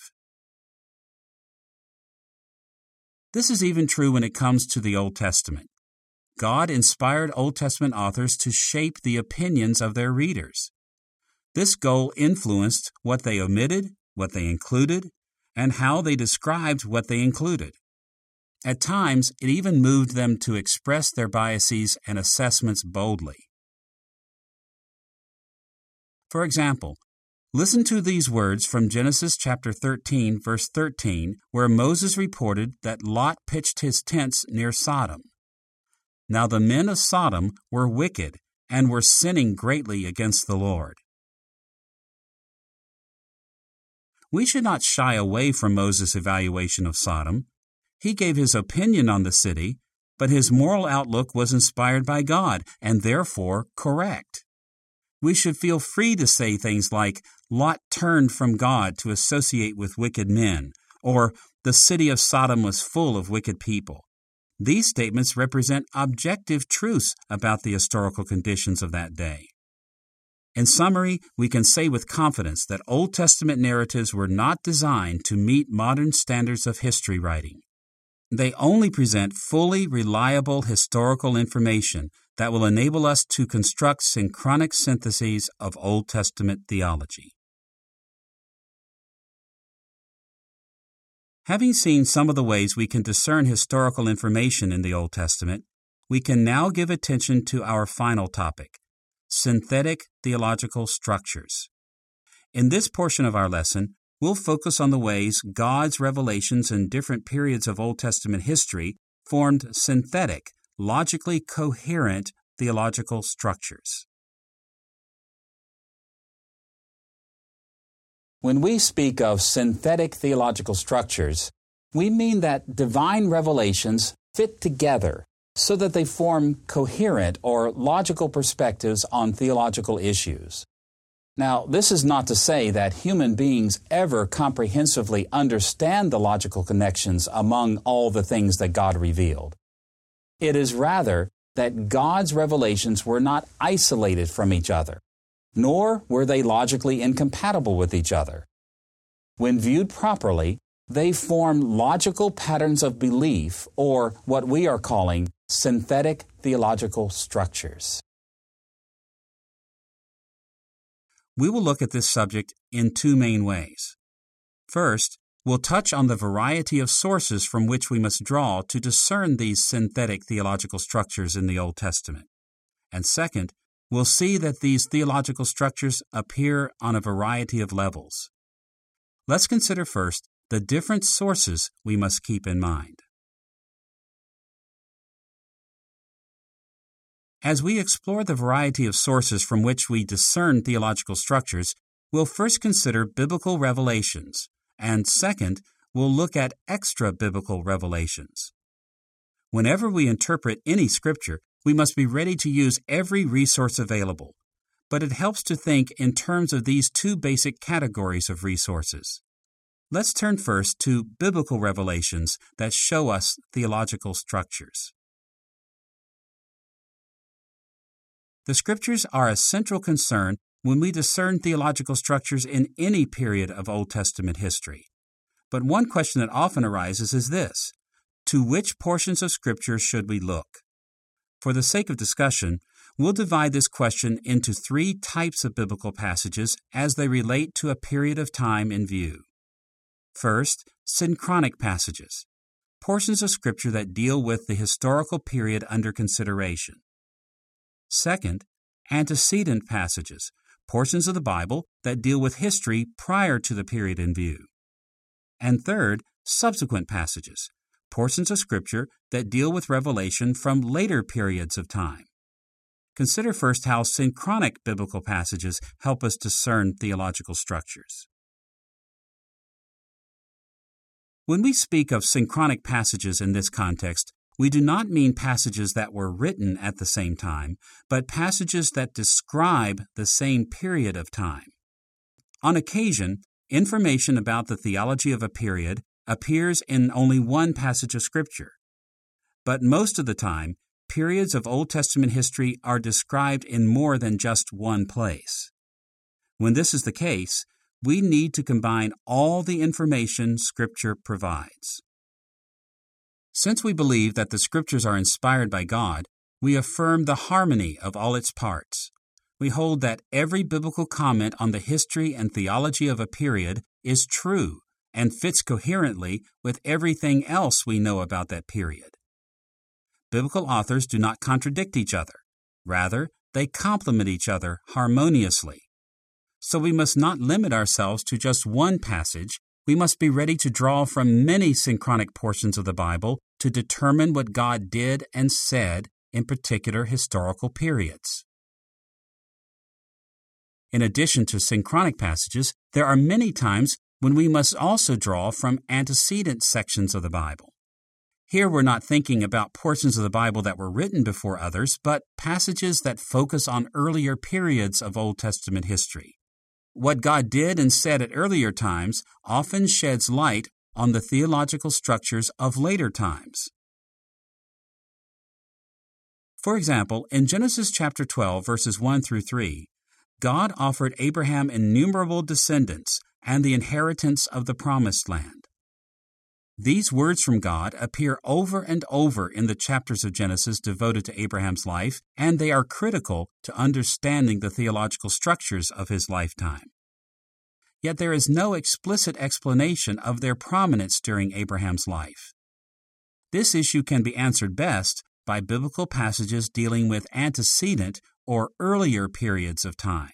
This is even true when it comes to the Old Testament. God inspired Old Testament authors to shape the opinions of their readers. This goal influenced what they omitted, what they included, and how they described what they included. At times, it even moved them to express their biases and assessments boldly. For example, listen to these words from Genesis chapter 13, verse 13, where Moses reported that Lot pitched his tents near Sodom. Now the men of Sodom were wicked and were sinning greatly against the Lord. We should not shy away from Moses' evaluation of Sodom. He gave his opinion on the city, but his moral outlook was inspired by God and therefore correct. We should feel free to say things like, Lot turned from God to associate with wicked men, or the city of Sodom was full of wicked people. These statements represent objective truths about the historical conditions of that day. In summary, we can say with confidence that Old Testament narratives were not designed to meet modern standards of history writing. They only present fully reliable historical information that will enable us to construct synchronic syntheses of Old Testament theology. Having seen some of the ways we can discern historical information in the Old Testament, we can now give attention to our final topic, synthetic theological structures. In this portion of our lesson, we'll focus on the ways God's revelations in different periods of Old Testament history formed synthetic, logically coherent theological structures. When we speak of synthetic theological structures, we mean that divine revelations fit together so that they form coherent or logical perspectives on theological issues. Now, this is not to say that human beings ever comprehensively understand the logical connections among all the things that God revealed. It is rather that God's revelations were not isolated from each other, nor were they logically incompatible with each other. When viewed properly, they form logical patterns of belief, or what we are calling synthetic theological structures. We will look at this subject in two main ways. First, we'll touch on the variety of sources from which we must draw to discern these synthetic theological structures in the Old Testament. And second, we'll see that these theological structures appear on a variety of levels. Let's consider first the different sources we must keep in mind. As we explore the variety of sources from which we discern theological structures, we'll first consider biblical revelations, and second, we'll look at extra-biblical revelations. Whenever we interpret any scripture, we must be ready to use every resource available, but it helps to think in terms of these two basic categories of resources. Let's turn first to biblical revelations that show us theological structures. The Scriptures are a central concern when we discern theological structures in any period of Old Testament history. But one question that often arises is this: to which portions of Scripture should we look? For the sake of discussion, we'll divide this question into three types of biblical passages as they relate to a period of time in view. First, synchronic passages, portions of Scripture that deal with the historical period under consideration. Second, antecedent passages, portions of the Bible that deal with history prior to the period in view. And third, subsequent passages, portions of Scripture that deal with revelation from later periods of time. Consider first how synchronic biblical passages help us discern theological structures. When we speak of synchronic passages in this context, we do not mean passages that were written at the same time, but passages that describe the same period of time. On occasion, information about the theology of a period appears in only one passage of Scripture. But most of the time, periods of Old Testament history are described in more than just one place. When this is the case, we need to combine all the information Scripture provides. Since we believe that the Scriptures are inspired by God, we affirm the harmony of all its parts. We hold that every biblical comment on the history and theology of a period is true and fits coherently with everything else we know about that period. Biblical authors do not contradict each other. Rather, they complement each other harmoniously. So we must not limit ourselves to just one passage. We must be ready to draw from many synchronic portions of the Bible to determine what God did and said in particular historical periods. In addition to synchronic passages, there are many times when we must also draw from antecedent sections of the Bible. Here we're not thinking about portions of the Bible that were written before others, but passages that focus on earlier periods of Old Testament history. What God did and said at earlier times often sheds light on the theological structures of later times. For example, in Genesis chapter 12, verses 1 through 3, God offered Abraham innumerable descendants and the inheritance of the promised land. These words from God appear over and over in the chapters of Genesis devoted to Abraham's life, and they are critical to understanding the theological structures of his lifetime. Yet there is no explicit explanation of their prominence during Abraham's life. This issue can be answered best by biblical passages dealing with antecedent or earlier periods of time.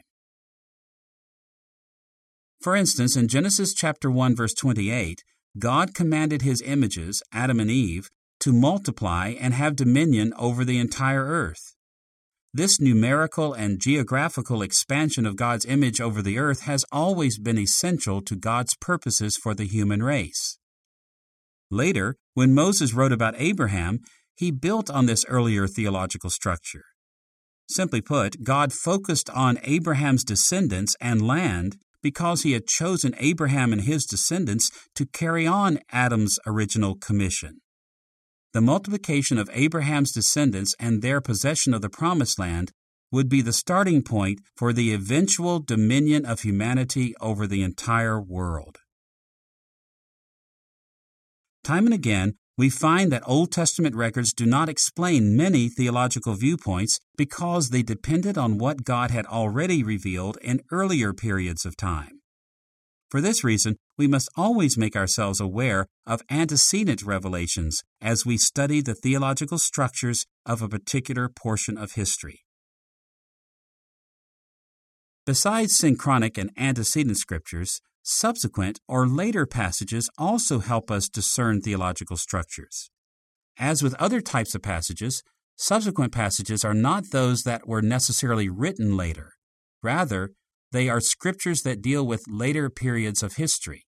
For instance, in Genesis chapter 1, verse 28, God commanded his images, Adam and Eve, to multiply and have dominion over the entire earth. This numerical and geographical expansion of God's image over the earth has always been essential to God's purposes for the human race. Later, when Moses wrote about Abraham, he built on this earlier theological structure. Simply put, God focused on Abraham's descendants and land because he had chosen Abraham and his descendants to carry on Adam's original commission. The multiplication of Abraham's descendants and their possession of the promised land would be the starting point for the eventual dominion of humanity over the entire world. Time and again, we find that Old Testament records do not explain many theological viewpoints because they depended on what God had already revealed in earlier periods of time. For this reason, we must always make ourselves aware of antecedent revelations as we study the theological structures of a particular portion of history. Besides synchronic and antecedent scriptures, subsequent or later passages also help us discern theological structures. As with other types of passages, subsequent passages are not those that were necessarily written later. Rather, they are scriptures that deal with later periods of history.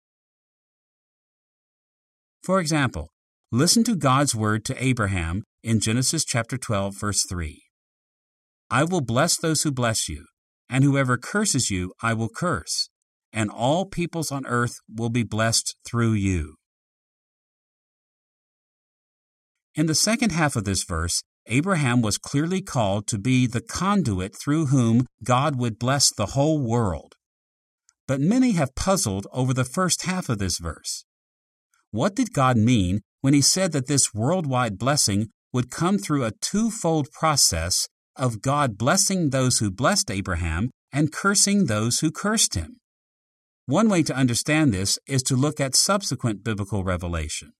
For example, listen to God's word to Abraham in Genesis chapter 12, verse 3. "I will bless those who bless you, and whoever curses you I will curse, and all peoples on earth will be blessed through you." In the second half of this verse, Abraham was clearly called to be the conduit through whom God would bless the whole world. But many have puzzled over the first half of this verse. What did God mean when he said that this worldwide blessing would come through a twofold process of God blessing those who blessed Abraham and cursing those who cursed him? One way to understand this is to look at subsequent biblical revelation.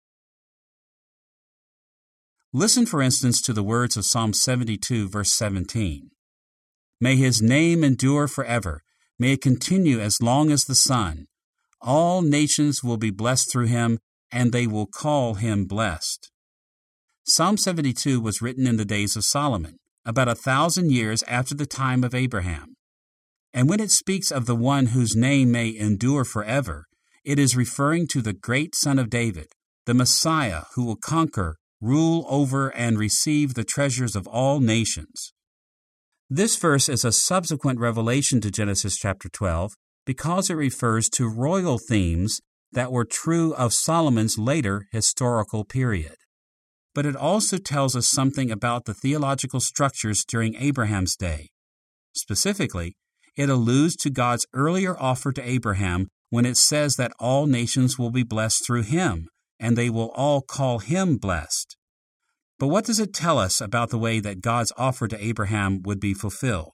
Listen, for instance, to the words of Psalm 72, verse 17. "May his name endure forever. May it continue as long as the sun. All nations will be blessed through him, and they will call him blessed." Psalm 72 was written in the days of Solomon, about 1,000 years after the time of Abraham. And when it speaks of the one whose name may endure forever, it is referring to the great Son of David, the Messiah who will conquer, rule over, and receive the treasures of all nations. This verse is a subsequent revelation to Genesis chapter 12 because it refers to royal themes that were true of Solomon's later historical period. But it also tells us something about the theological structures during Abraham's day. Specifically, it alludes to God's earlier offer to Abraham when it says that all nations will be blessed through him, and they will all call him blessed. But what does it tell us about the way that God's offer to Abraham would be fulfilled?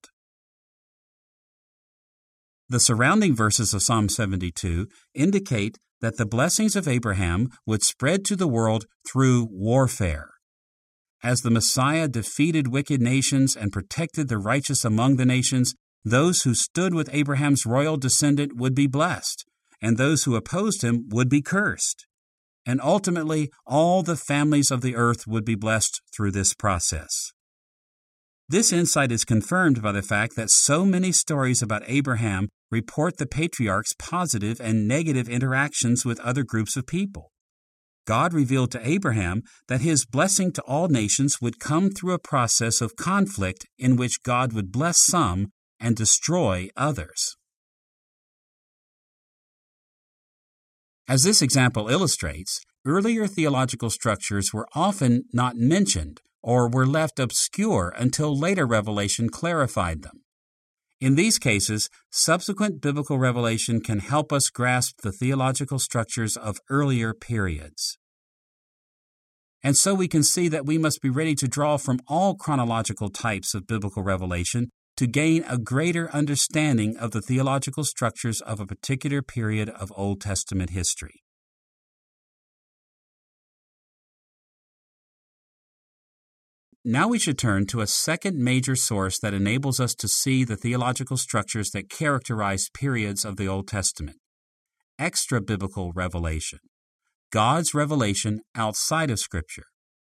The surrounding verses of Psalm 72 indicate that the blessings of Abraham would spread to the world through warfare. As the Messiah defeated wicked nations and protected the righteous among the nations, those who stood with Abraham's royal descendant would be blessed, and those who opposed him would be cursed. And ultimately, all the families of the earth would be blessed through this process. This insight is confirmed by the fact that so many stories about Abraham report the patriarch's positive and negative interactions with other groups of people. God revealed to Abraham that his blessing to all nations would come through a process of conflict in which God would bless some and destroy others. As this example illustrates, earlier theological structures were often not mentioned or were left obscure until later revelation clarified them. In these cases, subsequent biblical revelation can help us grasp the theological structures of earlier periods. And so we can see that we must be ready to draw from all chronological types of biblical revelation to gain a greater understanding of the theological structures of a particular period of Old Testament history. Now we should turn to a second major source that enables us to see the theological structures that characterize periods of the Old Testament: extra-biblical revelation, God's revelation outside of Scripture.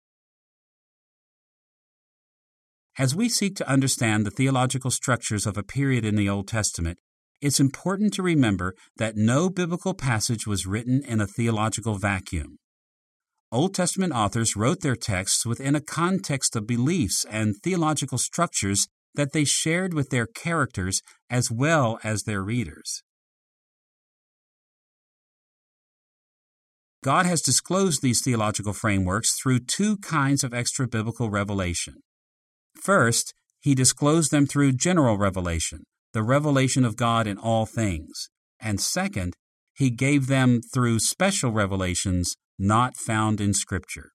As we seek to understand the theological structures of a period in the Old Testament, it's important to remember that no biblical passage was written in a theological vacuum. Old Testament authors wrote their texts within a context of beliefs and theological structures that they shared with their characters as well as their readers. God has disclosed these theological frameworks through two kinds of extra-biblical revelation. First, He disclosed them through general revelation, the revelation of God in all things. And second, He gave them through special revelations not found in Scripture.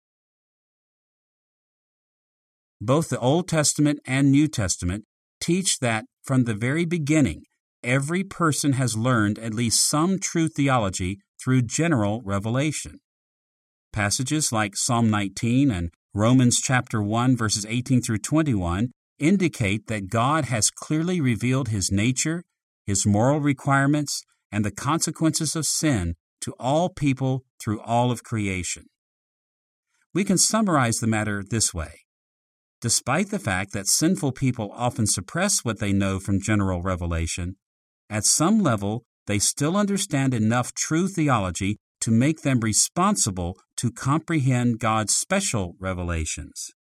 Both the Old Testament and New Testament teach that from the very beginning, every person has learned at least some true theology through general revelation. Passages like Psalm 19 and Romans chapter 1 verses 18 through 21 indicate that God has clearly revealed His nature, His moral requirements, and the consequences of sin to all people through all of creation. We can summarize the matter this way. Despite the fact that sinful people often suppress what they know from general revelation, at some level they still understand enough true theology to make them responsible to comprehend God's special revelations.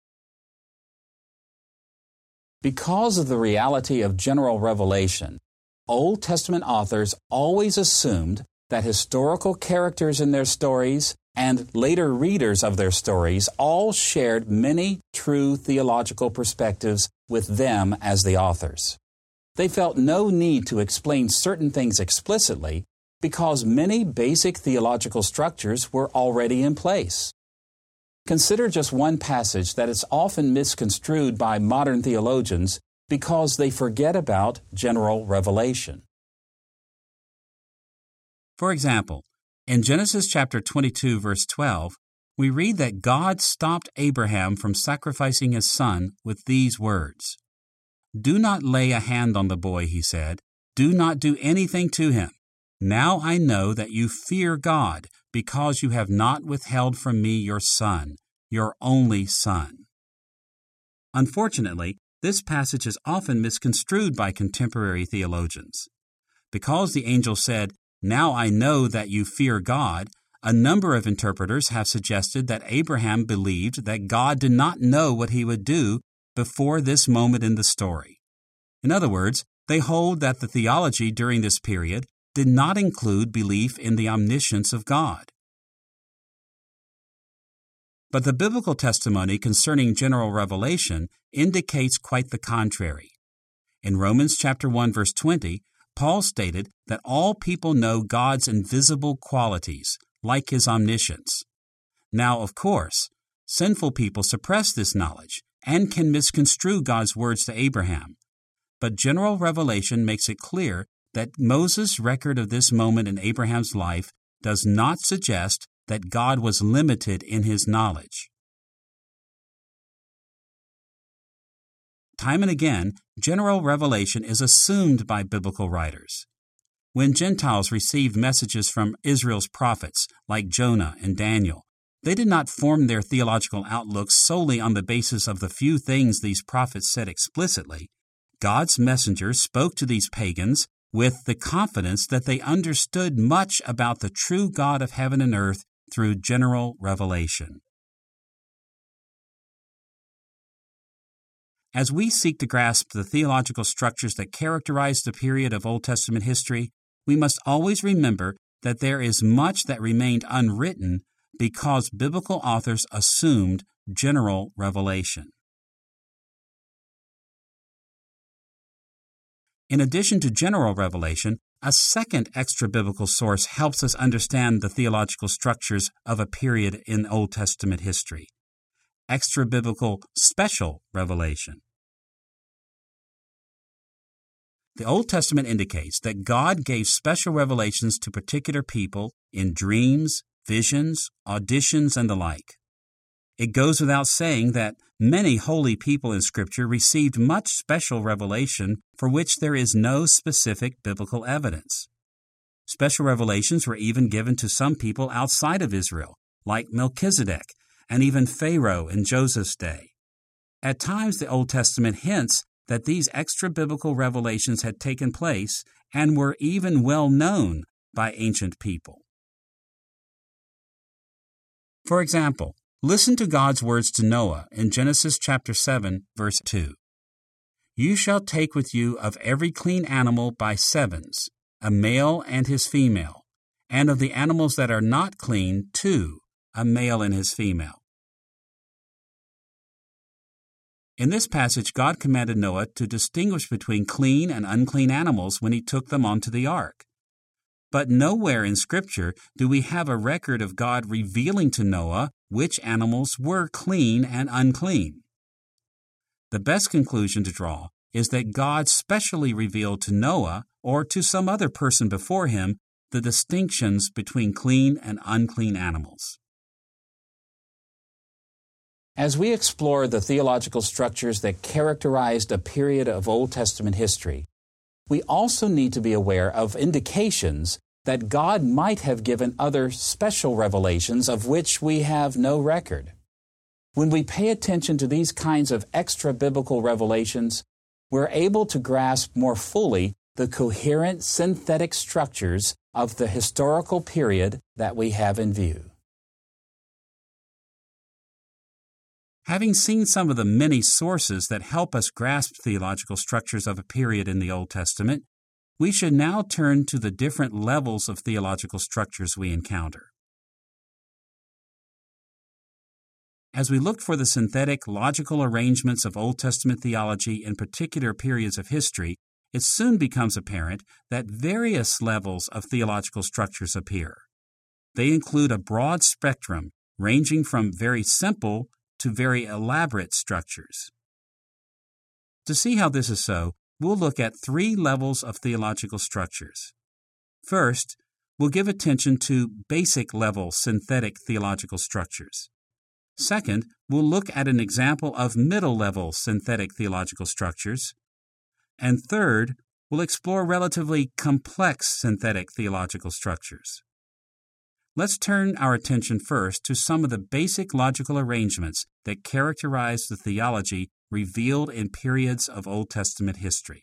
Because of the reality of general revelation, Old Testament authors always assumed that historical characters in their stories and later readers of their stories all shared many true theological perspectives with them as the authors. They felt no need to explain certain things explicitly because many basic theological structures were already in place. Consider just one passage that is often misconstrued by modern theologians because they forget about general revelation. For example, in Genesis chapter 22, verse 12, we read that God stopped Abraham from sacrificing his son with these words. "Do not lay a hand on the boy," He said. "Do not do anything to him. Now I know that you fear God, because you have not withheld from me your son, your only son." Unfortunately, this passage is often misconstrued by contemporary theologians. Because the angel said, "Now I know that you fear God," a number of interpreters have suggested that Abraham believed that God did not know what He would do before this moment in the story. In other words, they hold that the theology during this period did not include belief in the omniscience of God. But the biblical testimony concerning general revelation indicates quite the contrary. In Romans chapter 1 verse 20, Paul stated that all people know God's invisible qualities, like His omniscience. Now, of course, sinful people suppress this knowledge and can misconstrue God's words to Abraham. But general revelation makes it clear that Moses' record of this moment in Abraham's life does not suggest that God was limited in His knowledge. Time and again, general revelation is assumed by biblical writers. When Gentiles received messages from Israel's prophets, like Jonah and Daniel, they did not form their theological outlooks solely on the basis of the few things these prophets said explicitly. God's messengers spoke to these pagans with the confidence that they understood much about the true God of heaven and earth through general revelation. As we seek to grasp the theological structures that characterize the period of Old Testament history, we must always remember that there is much that remained unwritten because biblical authors assumed general revelation. In addition to general revelation, a second extra-biblical source helps us understand the theological structures of a period in Old Testament history: extra-biblical special revelation. The Old Testament indicates that God gave special revelations to particular people in dreams, visions, auditions, and the like. It goes without saying that many holy people in Scripture received much special revelation for which there is no specific biblical evidence. Special revelations were even given to some people outside of Israel, like Melchizedek and even Pharaoh in Joseph's day. At times, the Old Testament hints that these extra-biblical revelations had taken place and were even well known by ancient people. For example, listen to God's words to Noah in Genesis chapter 7, verse 2. "You shall take with you of every clean animal by sevens, a male and his female, and of the animals that are not clean, 2, a male and his female." In this passage, God commanded Noah to distinguish between clean and unclean animals when he took them onto the ark. But nowhere in Scripture do we have a record of God revealing to Noah which animals were clean and unclean. The best conclusion to draw is that God specially revealed to Noah, or to some other person before him, the distinctions between clean and unclean animals. As we explore the theological structures that characterized a period of Old Testament history, we also need to be aware of indications that God might have given other special revelations of which we have no record. When we pay attention to these kinds of extra-biblical revelations, we're able to grasp more fully the coherent synthetic structures of the historical period that we have in view. Having seen some of the many sources that help us grasp theological structures of a period in the Old Testament, we should now turn to the different levels of theological structures we encounter. As we look for the synthetic, logical arrangements of Old Testament theology in particular periods of history, it soon becomes apparent that various levels of theological structures appear. They include a broad spectrum ranging from very simple to very elaborate structures. To see how this is so, we'll look at 3 levels of theological structures. First, we'll give attention to basic-level synthetic theological structures. Second, we'll look at an example of middle-level synthetic theological structures. And third, we'll explore relatively complex synthetic theological structures. Let's turn our attention first to some of the basic logical arrangements that characterize the theology revealed in periods of Old Testament history.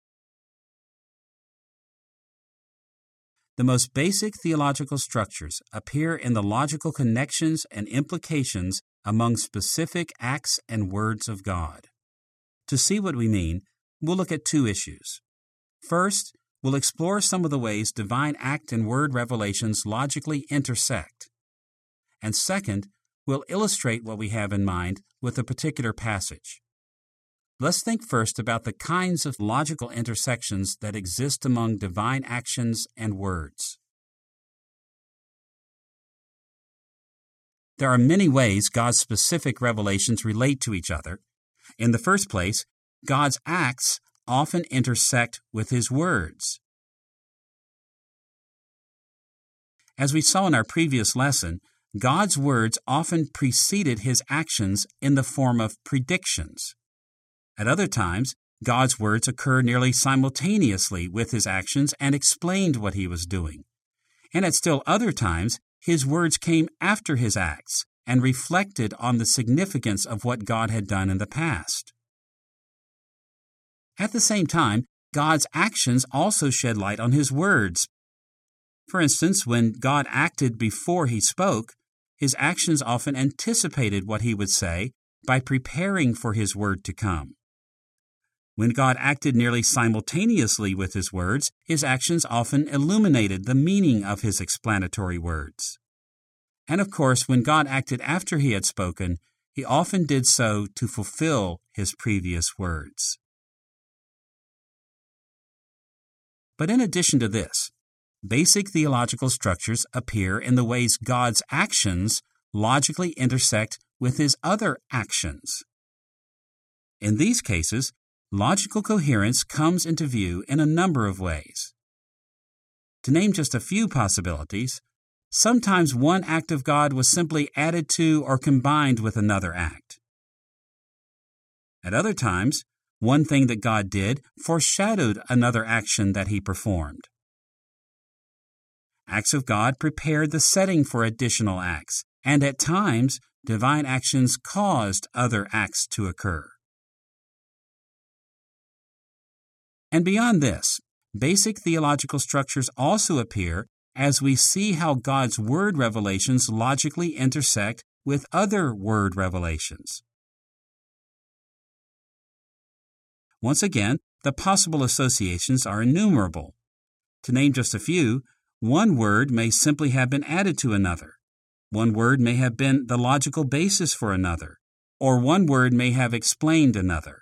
The most basic theological structures appear in the logical connections and implications among specific acts and words of God. To see what we mean, we'll look at 2 issues. First, we'll explore some of the ways divine act and word revelations logically intersect. And second, we'll illustrate what we have in mind with a particular passage. Let's think first about the kinds of logical intersections that exist among divine actions and words. There are many ways God's specific revelations relate to each other. In the first place, God's acts often intersect with His words. As we saw in our previous lesson, God's words often preceded His actions in the form of predictions. At other times, God's words occur nearly simultaneously with His actions and explained what He was doing. And at still other times, His words came after His acts and reflected on the significance of what God had done in the past. At the same time, God's actions also shed light on His words. For instance, when God acted before He spoke, His actions often anticipated what He would say by preparing for His word to come. When God acted nearly simultaneously with His words, His actions often illuminated the meaning of His explanatory words. And of course, when God acted after He had spoken, He often did so to fulfill His previous words. But in addition to this, basic theological structures appear in the ways God's actions logically intersect with His other actions. In these cases, logical coherence comes into view in a number of ways. To name just a few possibilities, sometimes one act of God was simply added to or combined with another act. At other times, one thing that God did foreshadowed another action that He performed. Acts of God prepared the setting for additional acts, and at times, divine actions caused other acts to occur. And beyond this, basic theological structures also appear as we see how God's word revelations logically intersect with other word revelations. Once again, the possible associations are innumerable. To name just a few, one word may simply have been added to another. One word may have been the logical basis for another, or one word may have explained another.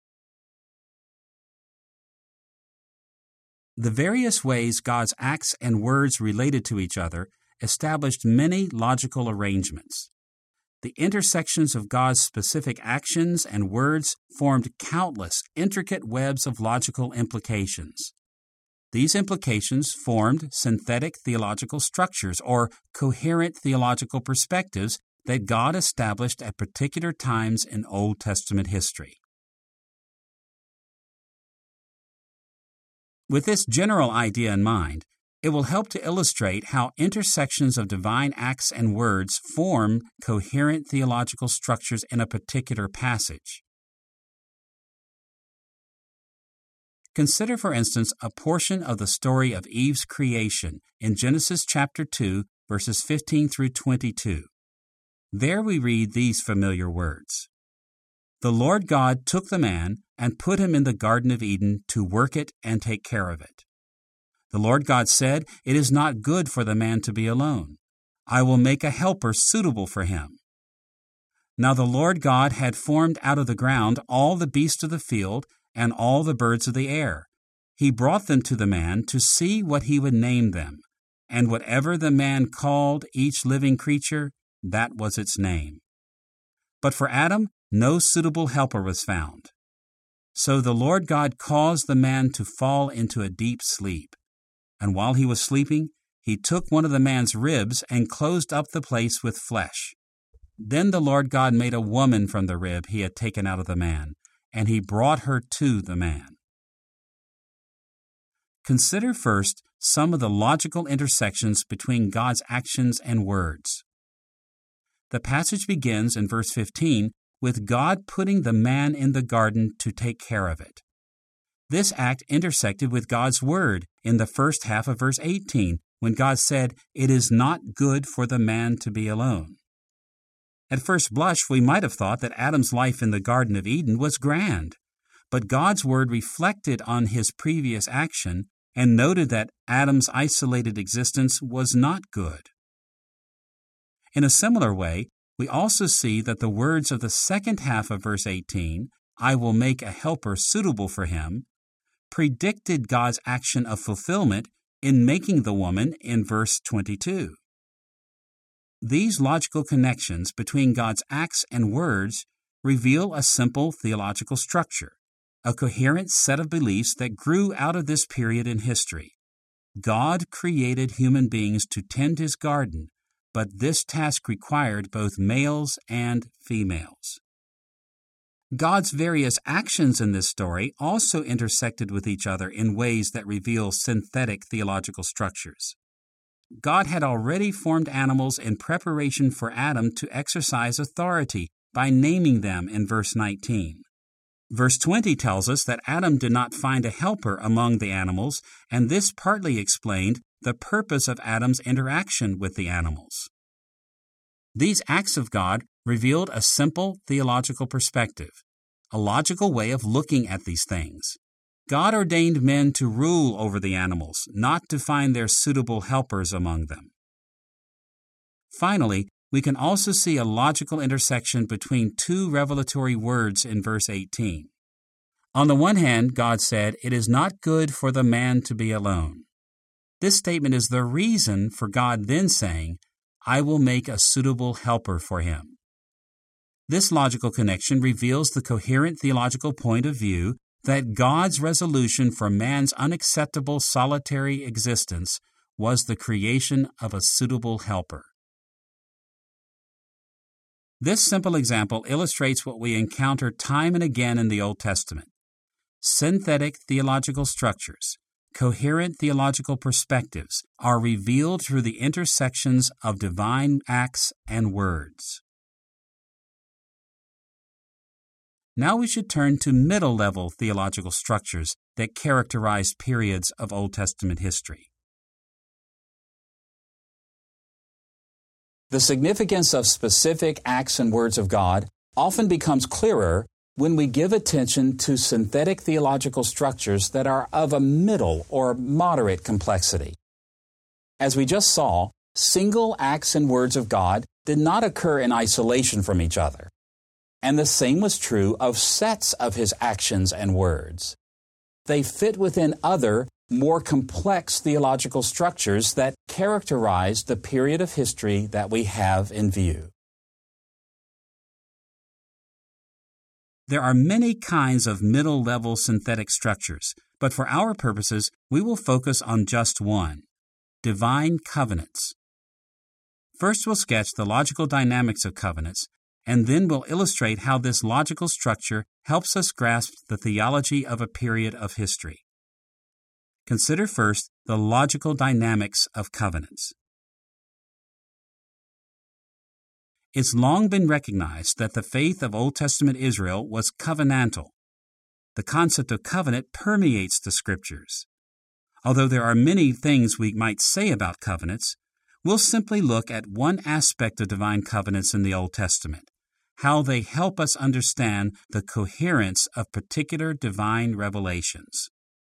The various ways God's acts and words related to each other established many logical arrangements. The intersections of God's specific actions and words formed countless intricate webs of logical implications. These implications formed synthetic theological structures or coherent theological perspectives that God established at particular times in Old Testament history. With this general idea in mind, it will help to illustrate how intersections of divine acts and words form coherent theological structures in a particular passage. Consider, for instance, a portion of the story of Eve's creation in Genesis chapter 2, verses 15 through 22. There we read these familiar words. The Lord God took the man and put him in the Garden of Eden to work it and take care of it. The Lord God said, "It is not good for the man to be alone. I will make a helper suitable for him." Now the Lord God had formed out of the ground all the beasts of the field and all the birds of the air. He brought them to the man to see what he would name them, and whatever the man called each living creature, that was its name. But for Adam, no suitable helper was found. So the Lord God caused the man to fall into a deep sleep. And while he was sleeping, he took one of the man's ribs and closed up the place with flesh. Then the Lord God made a woman from the rib he had taken out of the man, and he brought her to the man. Consider first some of the logical intersections between God's actions and words. The passage begins in verse 15 with God putting the man in the garden to take care of it. This act intersected with God's word in the first half of verse 18, when God said, "It is not good for the man to be alone." At first blush, we might have thought that Adam's life in the Garden of Eden was grand, but God's word reflected on his previous action and noted that Adam's isolated existence was not good. In a similar way, we also see that the words of the second half of verse 18, "I will make a helper suitable for him," predicted God's action of fulfillment in making the woman in verse 22. These logical connections between God's acts and words reveal a simple theological structure, a coherent set of beliefs that grew out of this period in history. God created human beings to tend His garden, but this task required both males and females. God's various actions in this story also intersected with each other in ways that reveal synthetic theological structures. God had already formed animals in preparation for Adam to exercise authority by naming them in verse 19. Verse 20 tells us that Adam did not find a helper among the animals, and this partly explained the purpose of Adam's interaction with the animals. These acts of God revealed a simple theological perspective. a logical way of looking at these things. God ordained men to rule over the animals, not to find their suitable helpers among them. Finally, we can also see a logical intersection between two revelatory words in verse 18. On the one hand, God said, "It is not good for the man to be alone." This statement is the reason for God then saying, "I will make a suitable helper for him." This logical connection reveals the coherent theological point of view that God's resolution for man's unacceptable solitary existence was the creation of a suitable helper. This simple example illustrates what we encounter time and again in the Old Testament. Synthetic theological structures, coherent theological perspectives are revealed through the intersections of divine acts and words. Now we should turn to middle-level theological structures that characterize periods of Old Testament history. The significance of specific acts and words of God often becomes clearer when we give attention to synthetic theological structures that are of a middle or moderate complexity. As we just saw, single acts and words of God did not occur in isolation from each other. And the same was true of sets of His actions and words. They fit within other, more complex theological structures that characterize the period of history that we have in view. There are many kinds of middle-level synthetic structures, but for our purposes, we will focus on just one: divine covenants. First, we'll sketch the logical dynamics of covenants, and then we'll illustrate how this logical structure helps us grasp the theology of a period of history. Consider first the logical dynamics of covenants. It's long been recognized that the faith of Old Testament Israel was covenantal. The concept of covenant permeates the Scriptures. Although there are many things we might say about covenants, we'll simply look at one aspect of divine covenants in the Old Testament: how they help us understand the coherence of particular divine revelations.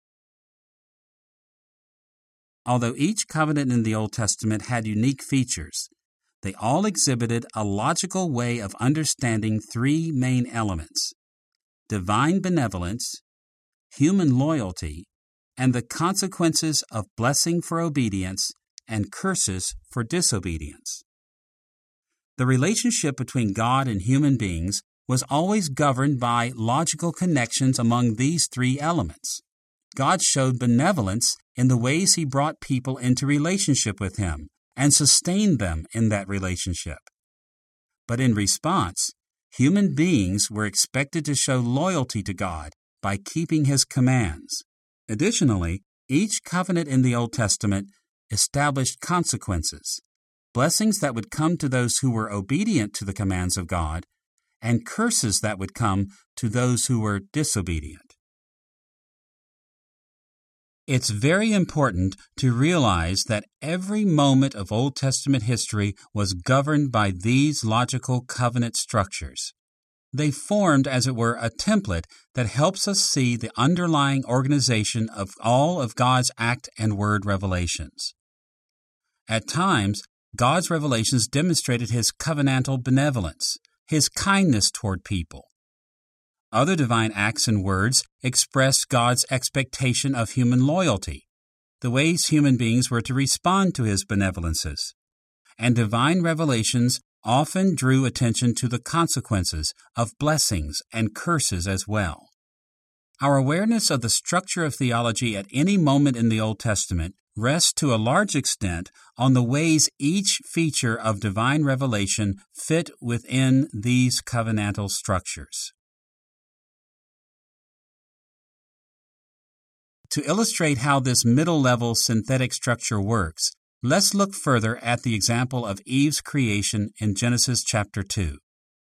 Although each covenant in the Old Testament had unique features, they all exhibited a logical way of understanding three main elements: divine benevolence, human loyalty, and the consequences of blessing for obedience and curses for disobedience. The relationship between God and human beings was always governed by logical connections among these three elements. God showed benevolence in the ways He brought people into relationship with Him and sustained them in that relationship. But in response, human beings were expected to show loyalty to God by keeping His commands. Additionally, each covenant in the Old Testament established consequences, blessings that would come to those who were obedient to the commands of God, and curses that would come to those who were disobedient. It's very important to realize that every moment of Old Testament history was governed by these logical covenant structures. They formed, as it were, a template that helps us see the underlying organization of all of God's act and word revelations. At times, God's revelations demonstrated His covenantal benevolence, His kindness toward people. Other divine acts and words expressed God's expectation of human loyalty, the ways human beings were to respond to His benevolences. And divine revelations often drew attention to the consequences of blessings and curses as well. Our awareness of the structure of theology at any moment in the Old Testament rests to a large extent on the ways each feature of divine revelation fit within these covenantal structures. To illustrate how this middle-level synthetic structure works, let's look further at the example of Eve's creation in Genesis chapter 2.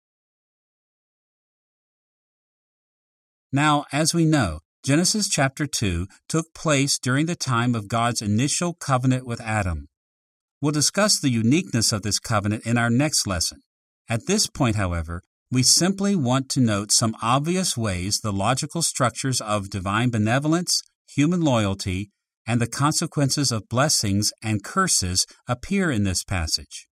Now, as we know, Genesis chapter 2 took place during the time of God's initial covenant with Adam. We'll discuss the uniqueness of this covenant in our next lesson. At this point, however, we simply want to note some obvious ways the logical structures of divine benevolence, human loyalty, and the consequences of blessings and curses appear in this passage.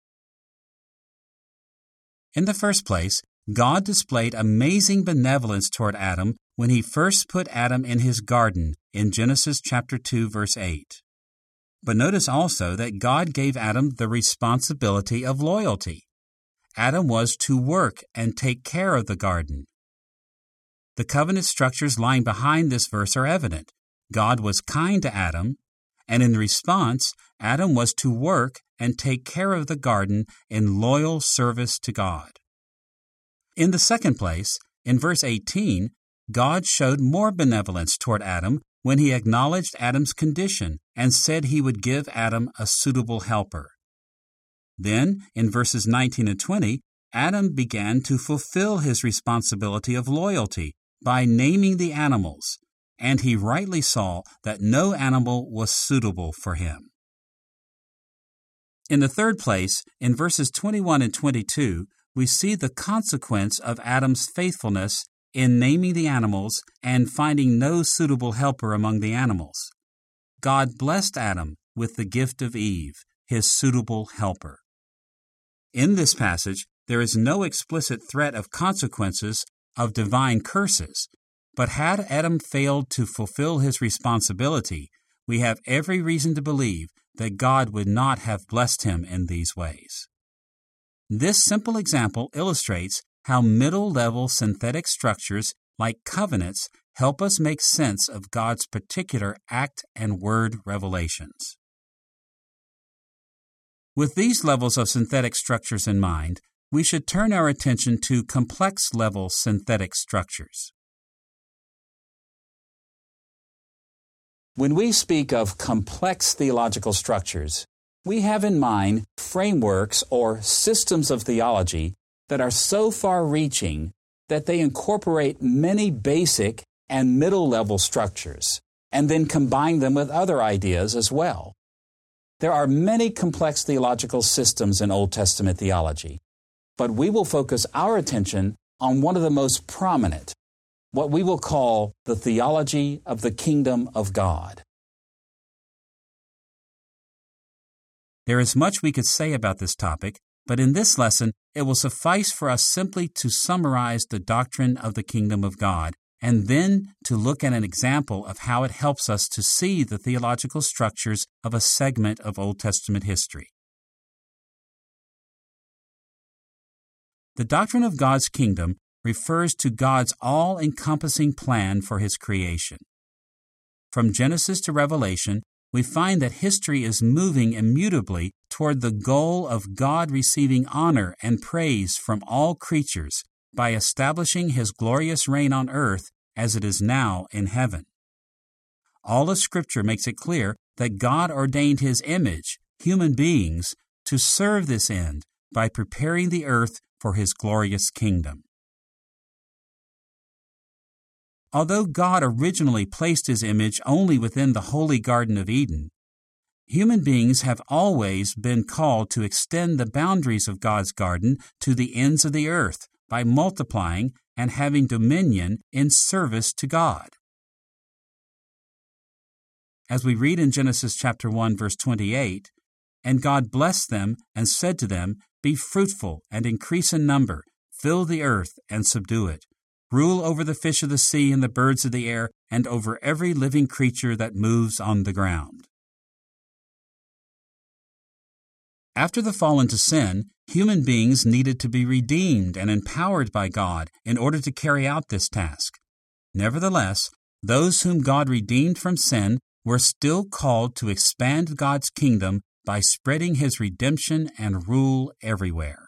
In the first place, God displayed amazing benevolence toward Adam when he first put Adam in his garden in Genesis chapter 2, verse 8. But notice also that God gave Adam the responsibility of loyalty. Adam was to work and take care of the garden. The covenant structures lying behind this verse are evident. God was kind to Adam, and in response, Adam was to work and take care of the garden in loyal service to God. In the second place, in verse 18, God showed more benevolence toward Adam when he acknowledged Adam's condition and said he would give Adam a suitable helper. Then, in verses 19 and 20, Adam began to fulfill his responsibility of loyalty by naming the animals, and he rightly saw that no animal was suitable for him. In the third place, in verses 21 and 22, we see the consequence of Adam's faithfulness in naming the animals and finding no suitable helper among the animals. God blessed Adam with the gift of Eve, his suitable helper. In this passage, there is no explicit threat of consequences of divine curses, but had Adam failed to fulfill his responsibility, we have every reason to believe that God would not have blessed him in these ways. This simple example illustrates how middle-level synthetic structures like covenants help us make sense of God's particular act and word revelations. With these levels of synthetic structures in mind, we should turn our attention to complex-level synthetic structures. When we speak of complex theological structures, we have in mind frameworks or systems of theology that are so far-reaching that they incorporate many basic and middle-level structures, and then combine them with other ideas as well. There are many complex theological systems in Old Testament theology, but we will focus our attention on one of the most prominent, what we will call the theology of the kingdom of God. There is much we could say about this topic, but in this lesson, it will suffice for us simply to summarize the doctrine of the kingdom of God, and then to look at an example of how it helps us to see the theological structures of a segment of Old Testament history. The doctrine of God's kingdom refers to God's all-encompassing plan for His creation. From Genesis to Revelation, we find that history is moving immutably toward the goal of God receiving honor and praise from all creatures by establishing His glorious reign on earth as it is now in heaven. All of Scripture makes it clear that God ordained His image, human beings, to serve this end by preparing the earth for His glorious kingdom. Although God originally placed His image only within the holy Garden of Eden, human beings have always been called to extend the boundaries of God's garden to the ends of the earth by multiplying and having dominion in service to God. As we read in Genesis chapter 1, verse 28, "And God blessed them and said to them, Be fruitful and increase in number, fill the earth and subdue it. Rule over the fish of the sea and the birds of the air, and over every living creature that moves on the ground." After the fall into sin, human beings needed to be redeemed and empowered by God in order to carry out this task. Nevertheless, those whom God redeemed from sin were still called to expand God's kingdom by spreading His redemption and rule everywhere.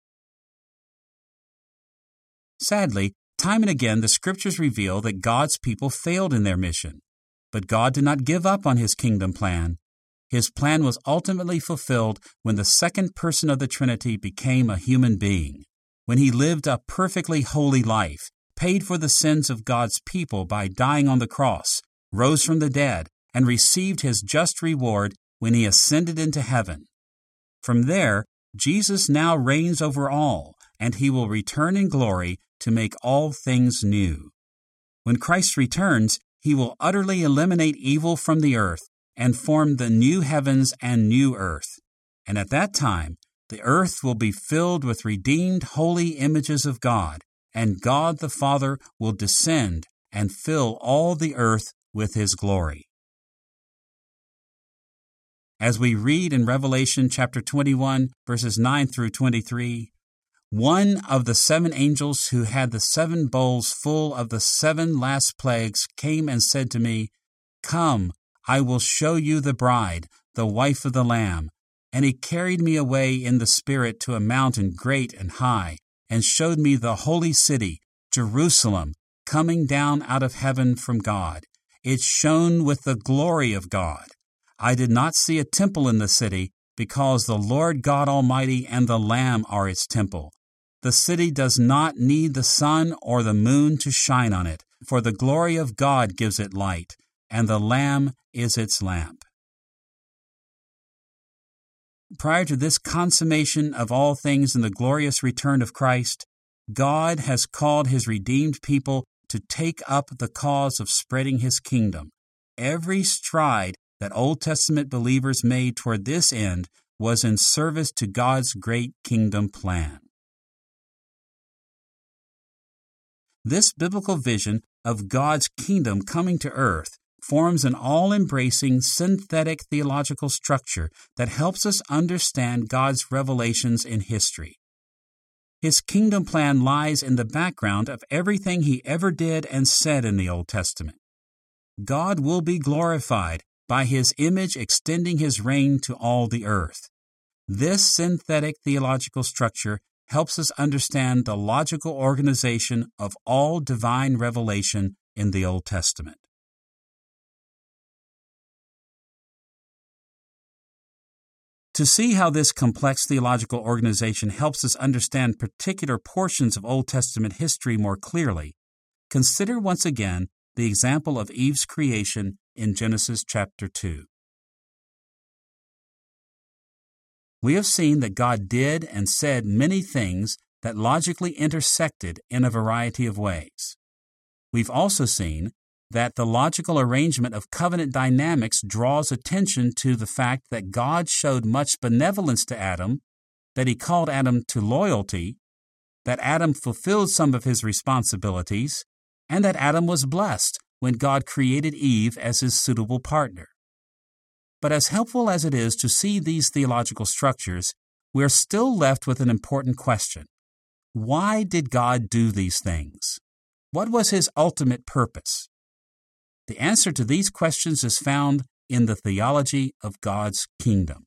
Sadly, time and again the Scriptures reveal that God's people failed in their mission. But God did not give up on His kingdom plan. His plan was ultimately fulfilled when the second person of the Trinity became a human being, when He lived a perfectly holy life, paid for the sins of God's people by dying on the cross, rose from the dead, and received His just reward when He ascended into heaven. From there, Jesus now reigns over all and he will return in glory to make all things new. When Christ returns, he will utterly eliminate evil from the earth and form the new heavens and new earth. And at that time, the earth will be filled with redeemed holy images of God, and God the Father will descend and fill all the earth with his glory. As we read in Revelation chapter 21, verses 9 through 23, one of the 7 angels who had the 7 bowls full of the 7 last plagues came and said to me, "Come, I will show you the bride, the wife of the Lamb." And he carried me away in the Spirit to a mountain great and high, and showed me the holy city, Jerusalem, coming down out of heaven from God. It shone with the glory of God. I did not see a temple in the city, because the Lord God Almighty and the Lamb are its temple. The city does not need the sun or the moon to shine on it, for the glory of God gives it light, and the Lamb is its lamp. Prior to this consummation of all things in the glorious return of Christ, God has called his redeemed people to take up the cause of spreading his kingdom. Every stride that Old Testament believers made toward this end was in service to God's great kingdom plan. This biblical vision of God's kingdom coming to earth forms an all-embracing synthetic theological structure that helps us understand God's revelations in history. His kingdom plan lies in the background of everything he ever did and said in the Old Testament. God will be glorified by his image extending his reign to all the earth. This synthetic theological structure helps us understand the logical organization of all divine revelation in the Old Testament. To see how this complex theological organization helps us understand particular portions of Old Testament history more clearly, consider once again the example of Eve's creation in Genesis chapter 2. We have seen that God did and said many things that logically intersected in a variety of ways. We've also seen that the logical arrangement of covenant dynamics draws attention to the fact that God showed much benevolence to Adam, that he called Adam to loyalty, that Adam fulfilled some of his responsibilities, and that Adam was blessed when God created Eve as his suitable partner. But as helpful as it is to see these theological structures, we are still left with an important question. Why did God do these things? What was his ultimate purpose? The answer to these questions is found in the theology of God's kingdom.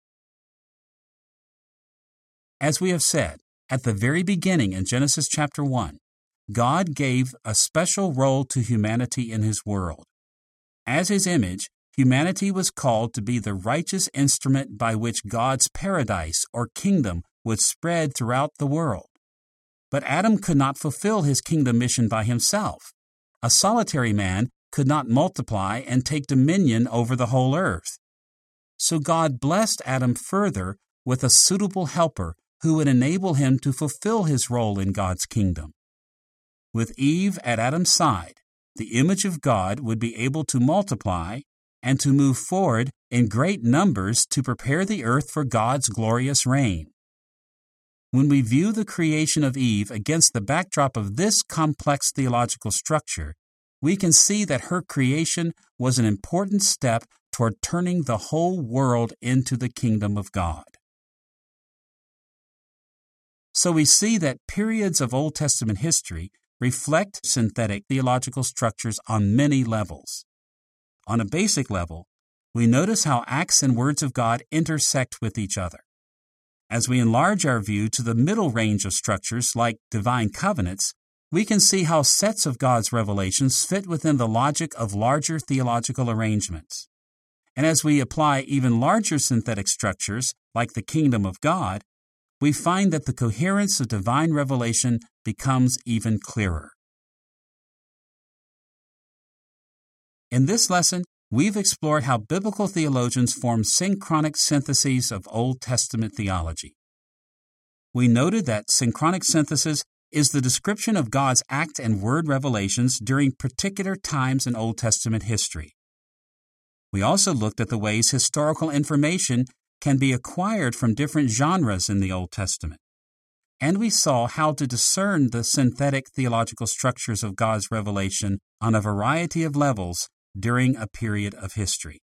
As we have said, at the very beginning in Genesis chapter 1, God gave a special role to humanity in his world. As his image, humanity was called to be the righteous instrument by which God's paradise or kingdom would spread throughout the world. But Adam could not fulfill his kingdom mission by himself. A solitary man could not multiply and take dominion over the whole earth. So God blessed Adam further with a suitable helper who would enable him to fulfill his role in God's kingdom. With Eve at Adam's side, the image of God would be able to multiply and to move forward in great numbers to prepare the earth for God's glorious reign. When we view the creation of Eve against the backdrop of this complex theological structure, we can see that her creation was an important step toward turning the whole world into the kingdom of God. So we see that periods of Old Testament history reflect synthetic theological structures on many levels. On a basic level, we notice how acts and words of God intersect with each other. As we enlarge our view to the middle range of structures like divine covenants, we can see how sets of God's revelations fit within the logic of larger theological arrangements. And as we apply even larger synthetic structures, like the kingdom of God, we find that the coherence of divine revelation becomes even clearer. In this lesson, we've explored how biblical theologians form synchronic syntheses of Old Testament theology. we noted that synchronic synthesis is the description of God's act and word revelations during particular times in Old Testament history. We also looked at the ways historical information can be acquired from different genres in the Old Testament. And we saw how to discern the synthetic theological structures of God's revelation on a variety of levels during a period of history.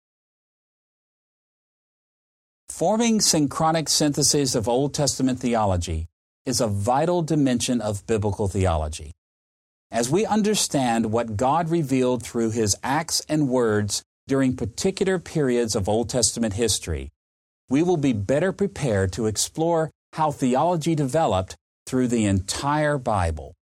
Forming synchronic syntheses of Old Testament theology is a vital dimension of biblical theology. As we understand what God revealed through His acts and words during particular periods of Old Testament history, we will be better prepared to explore how theology developed through the entire Bible.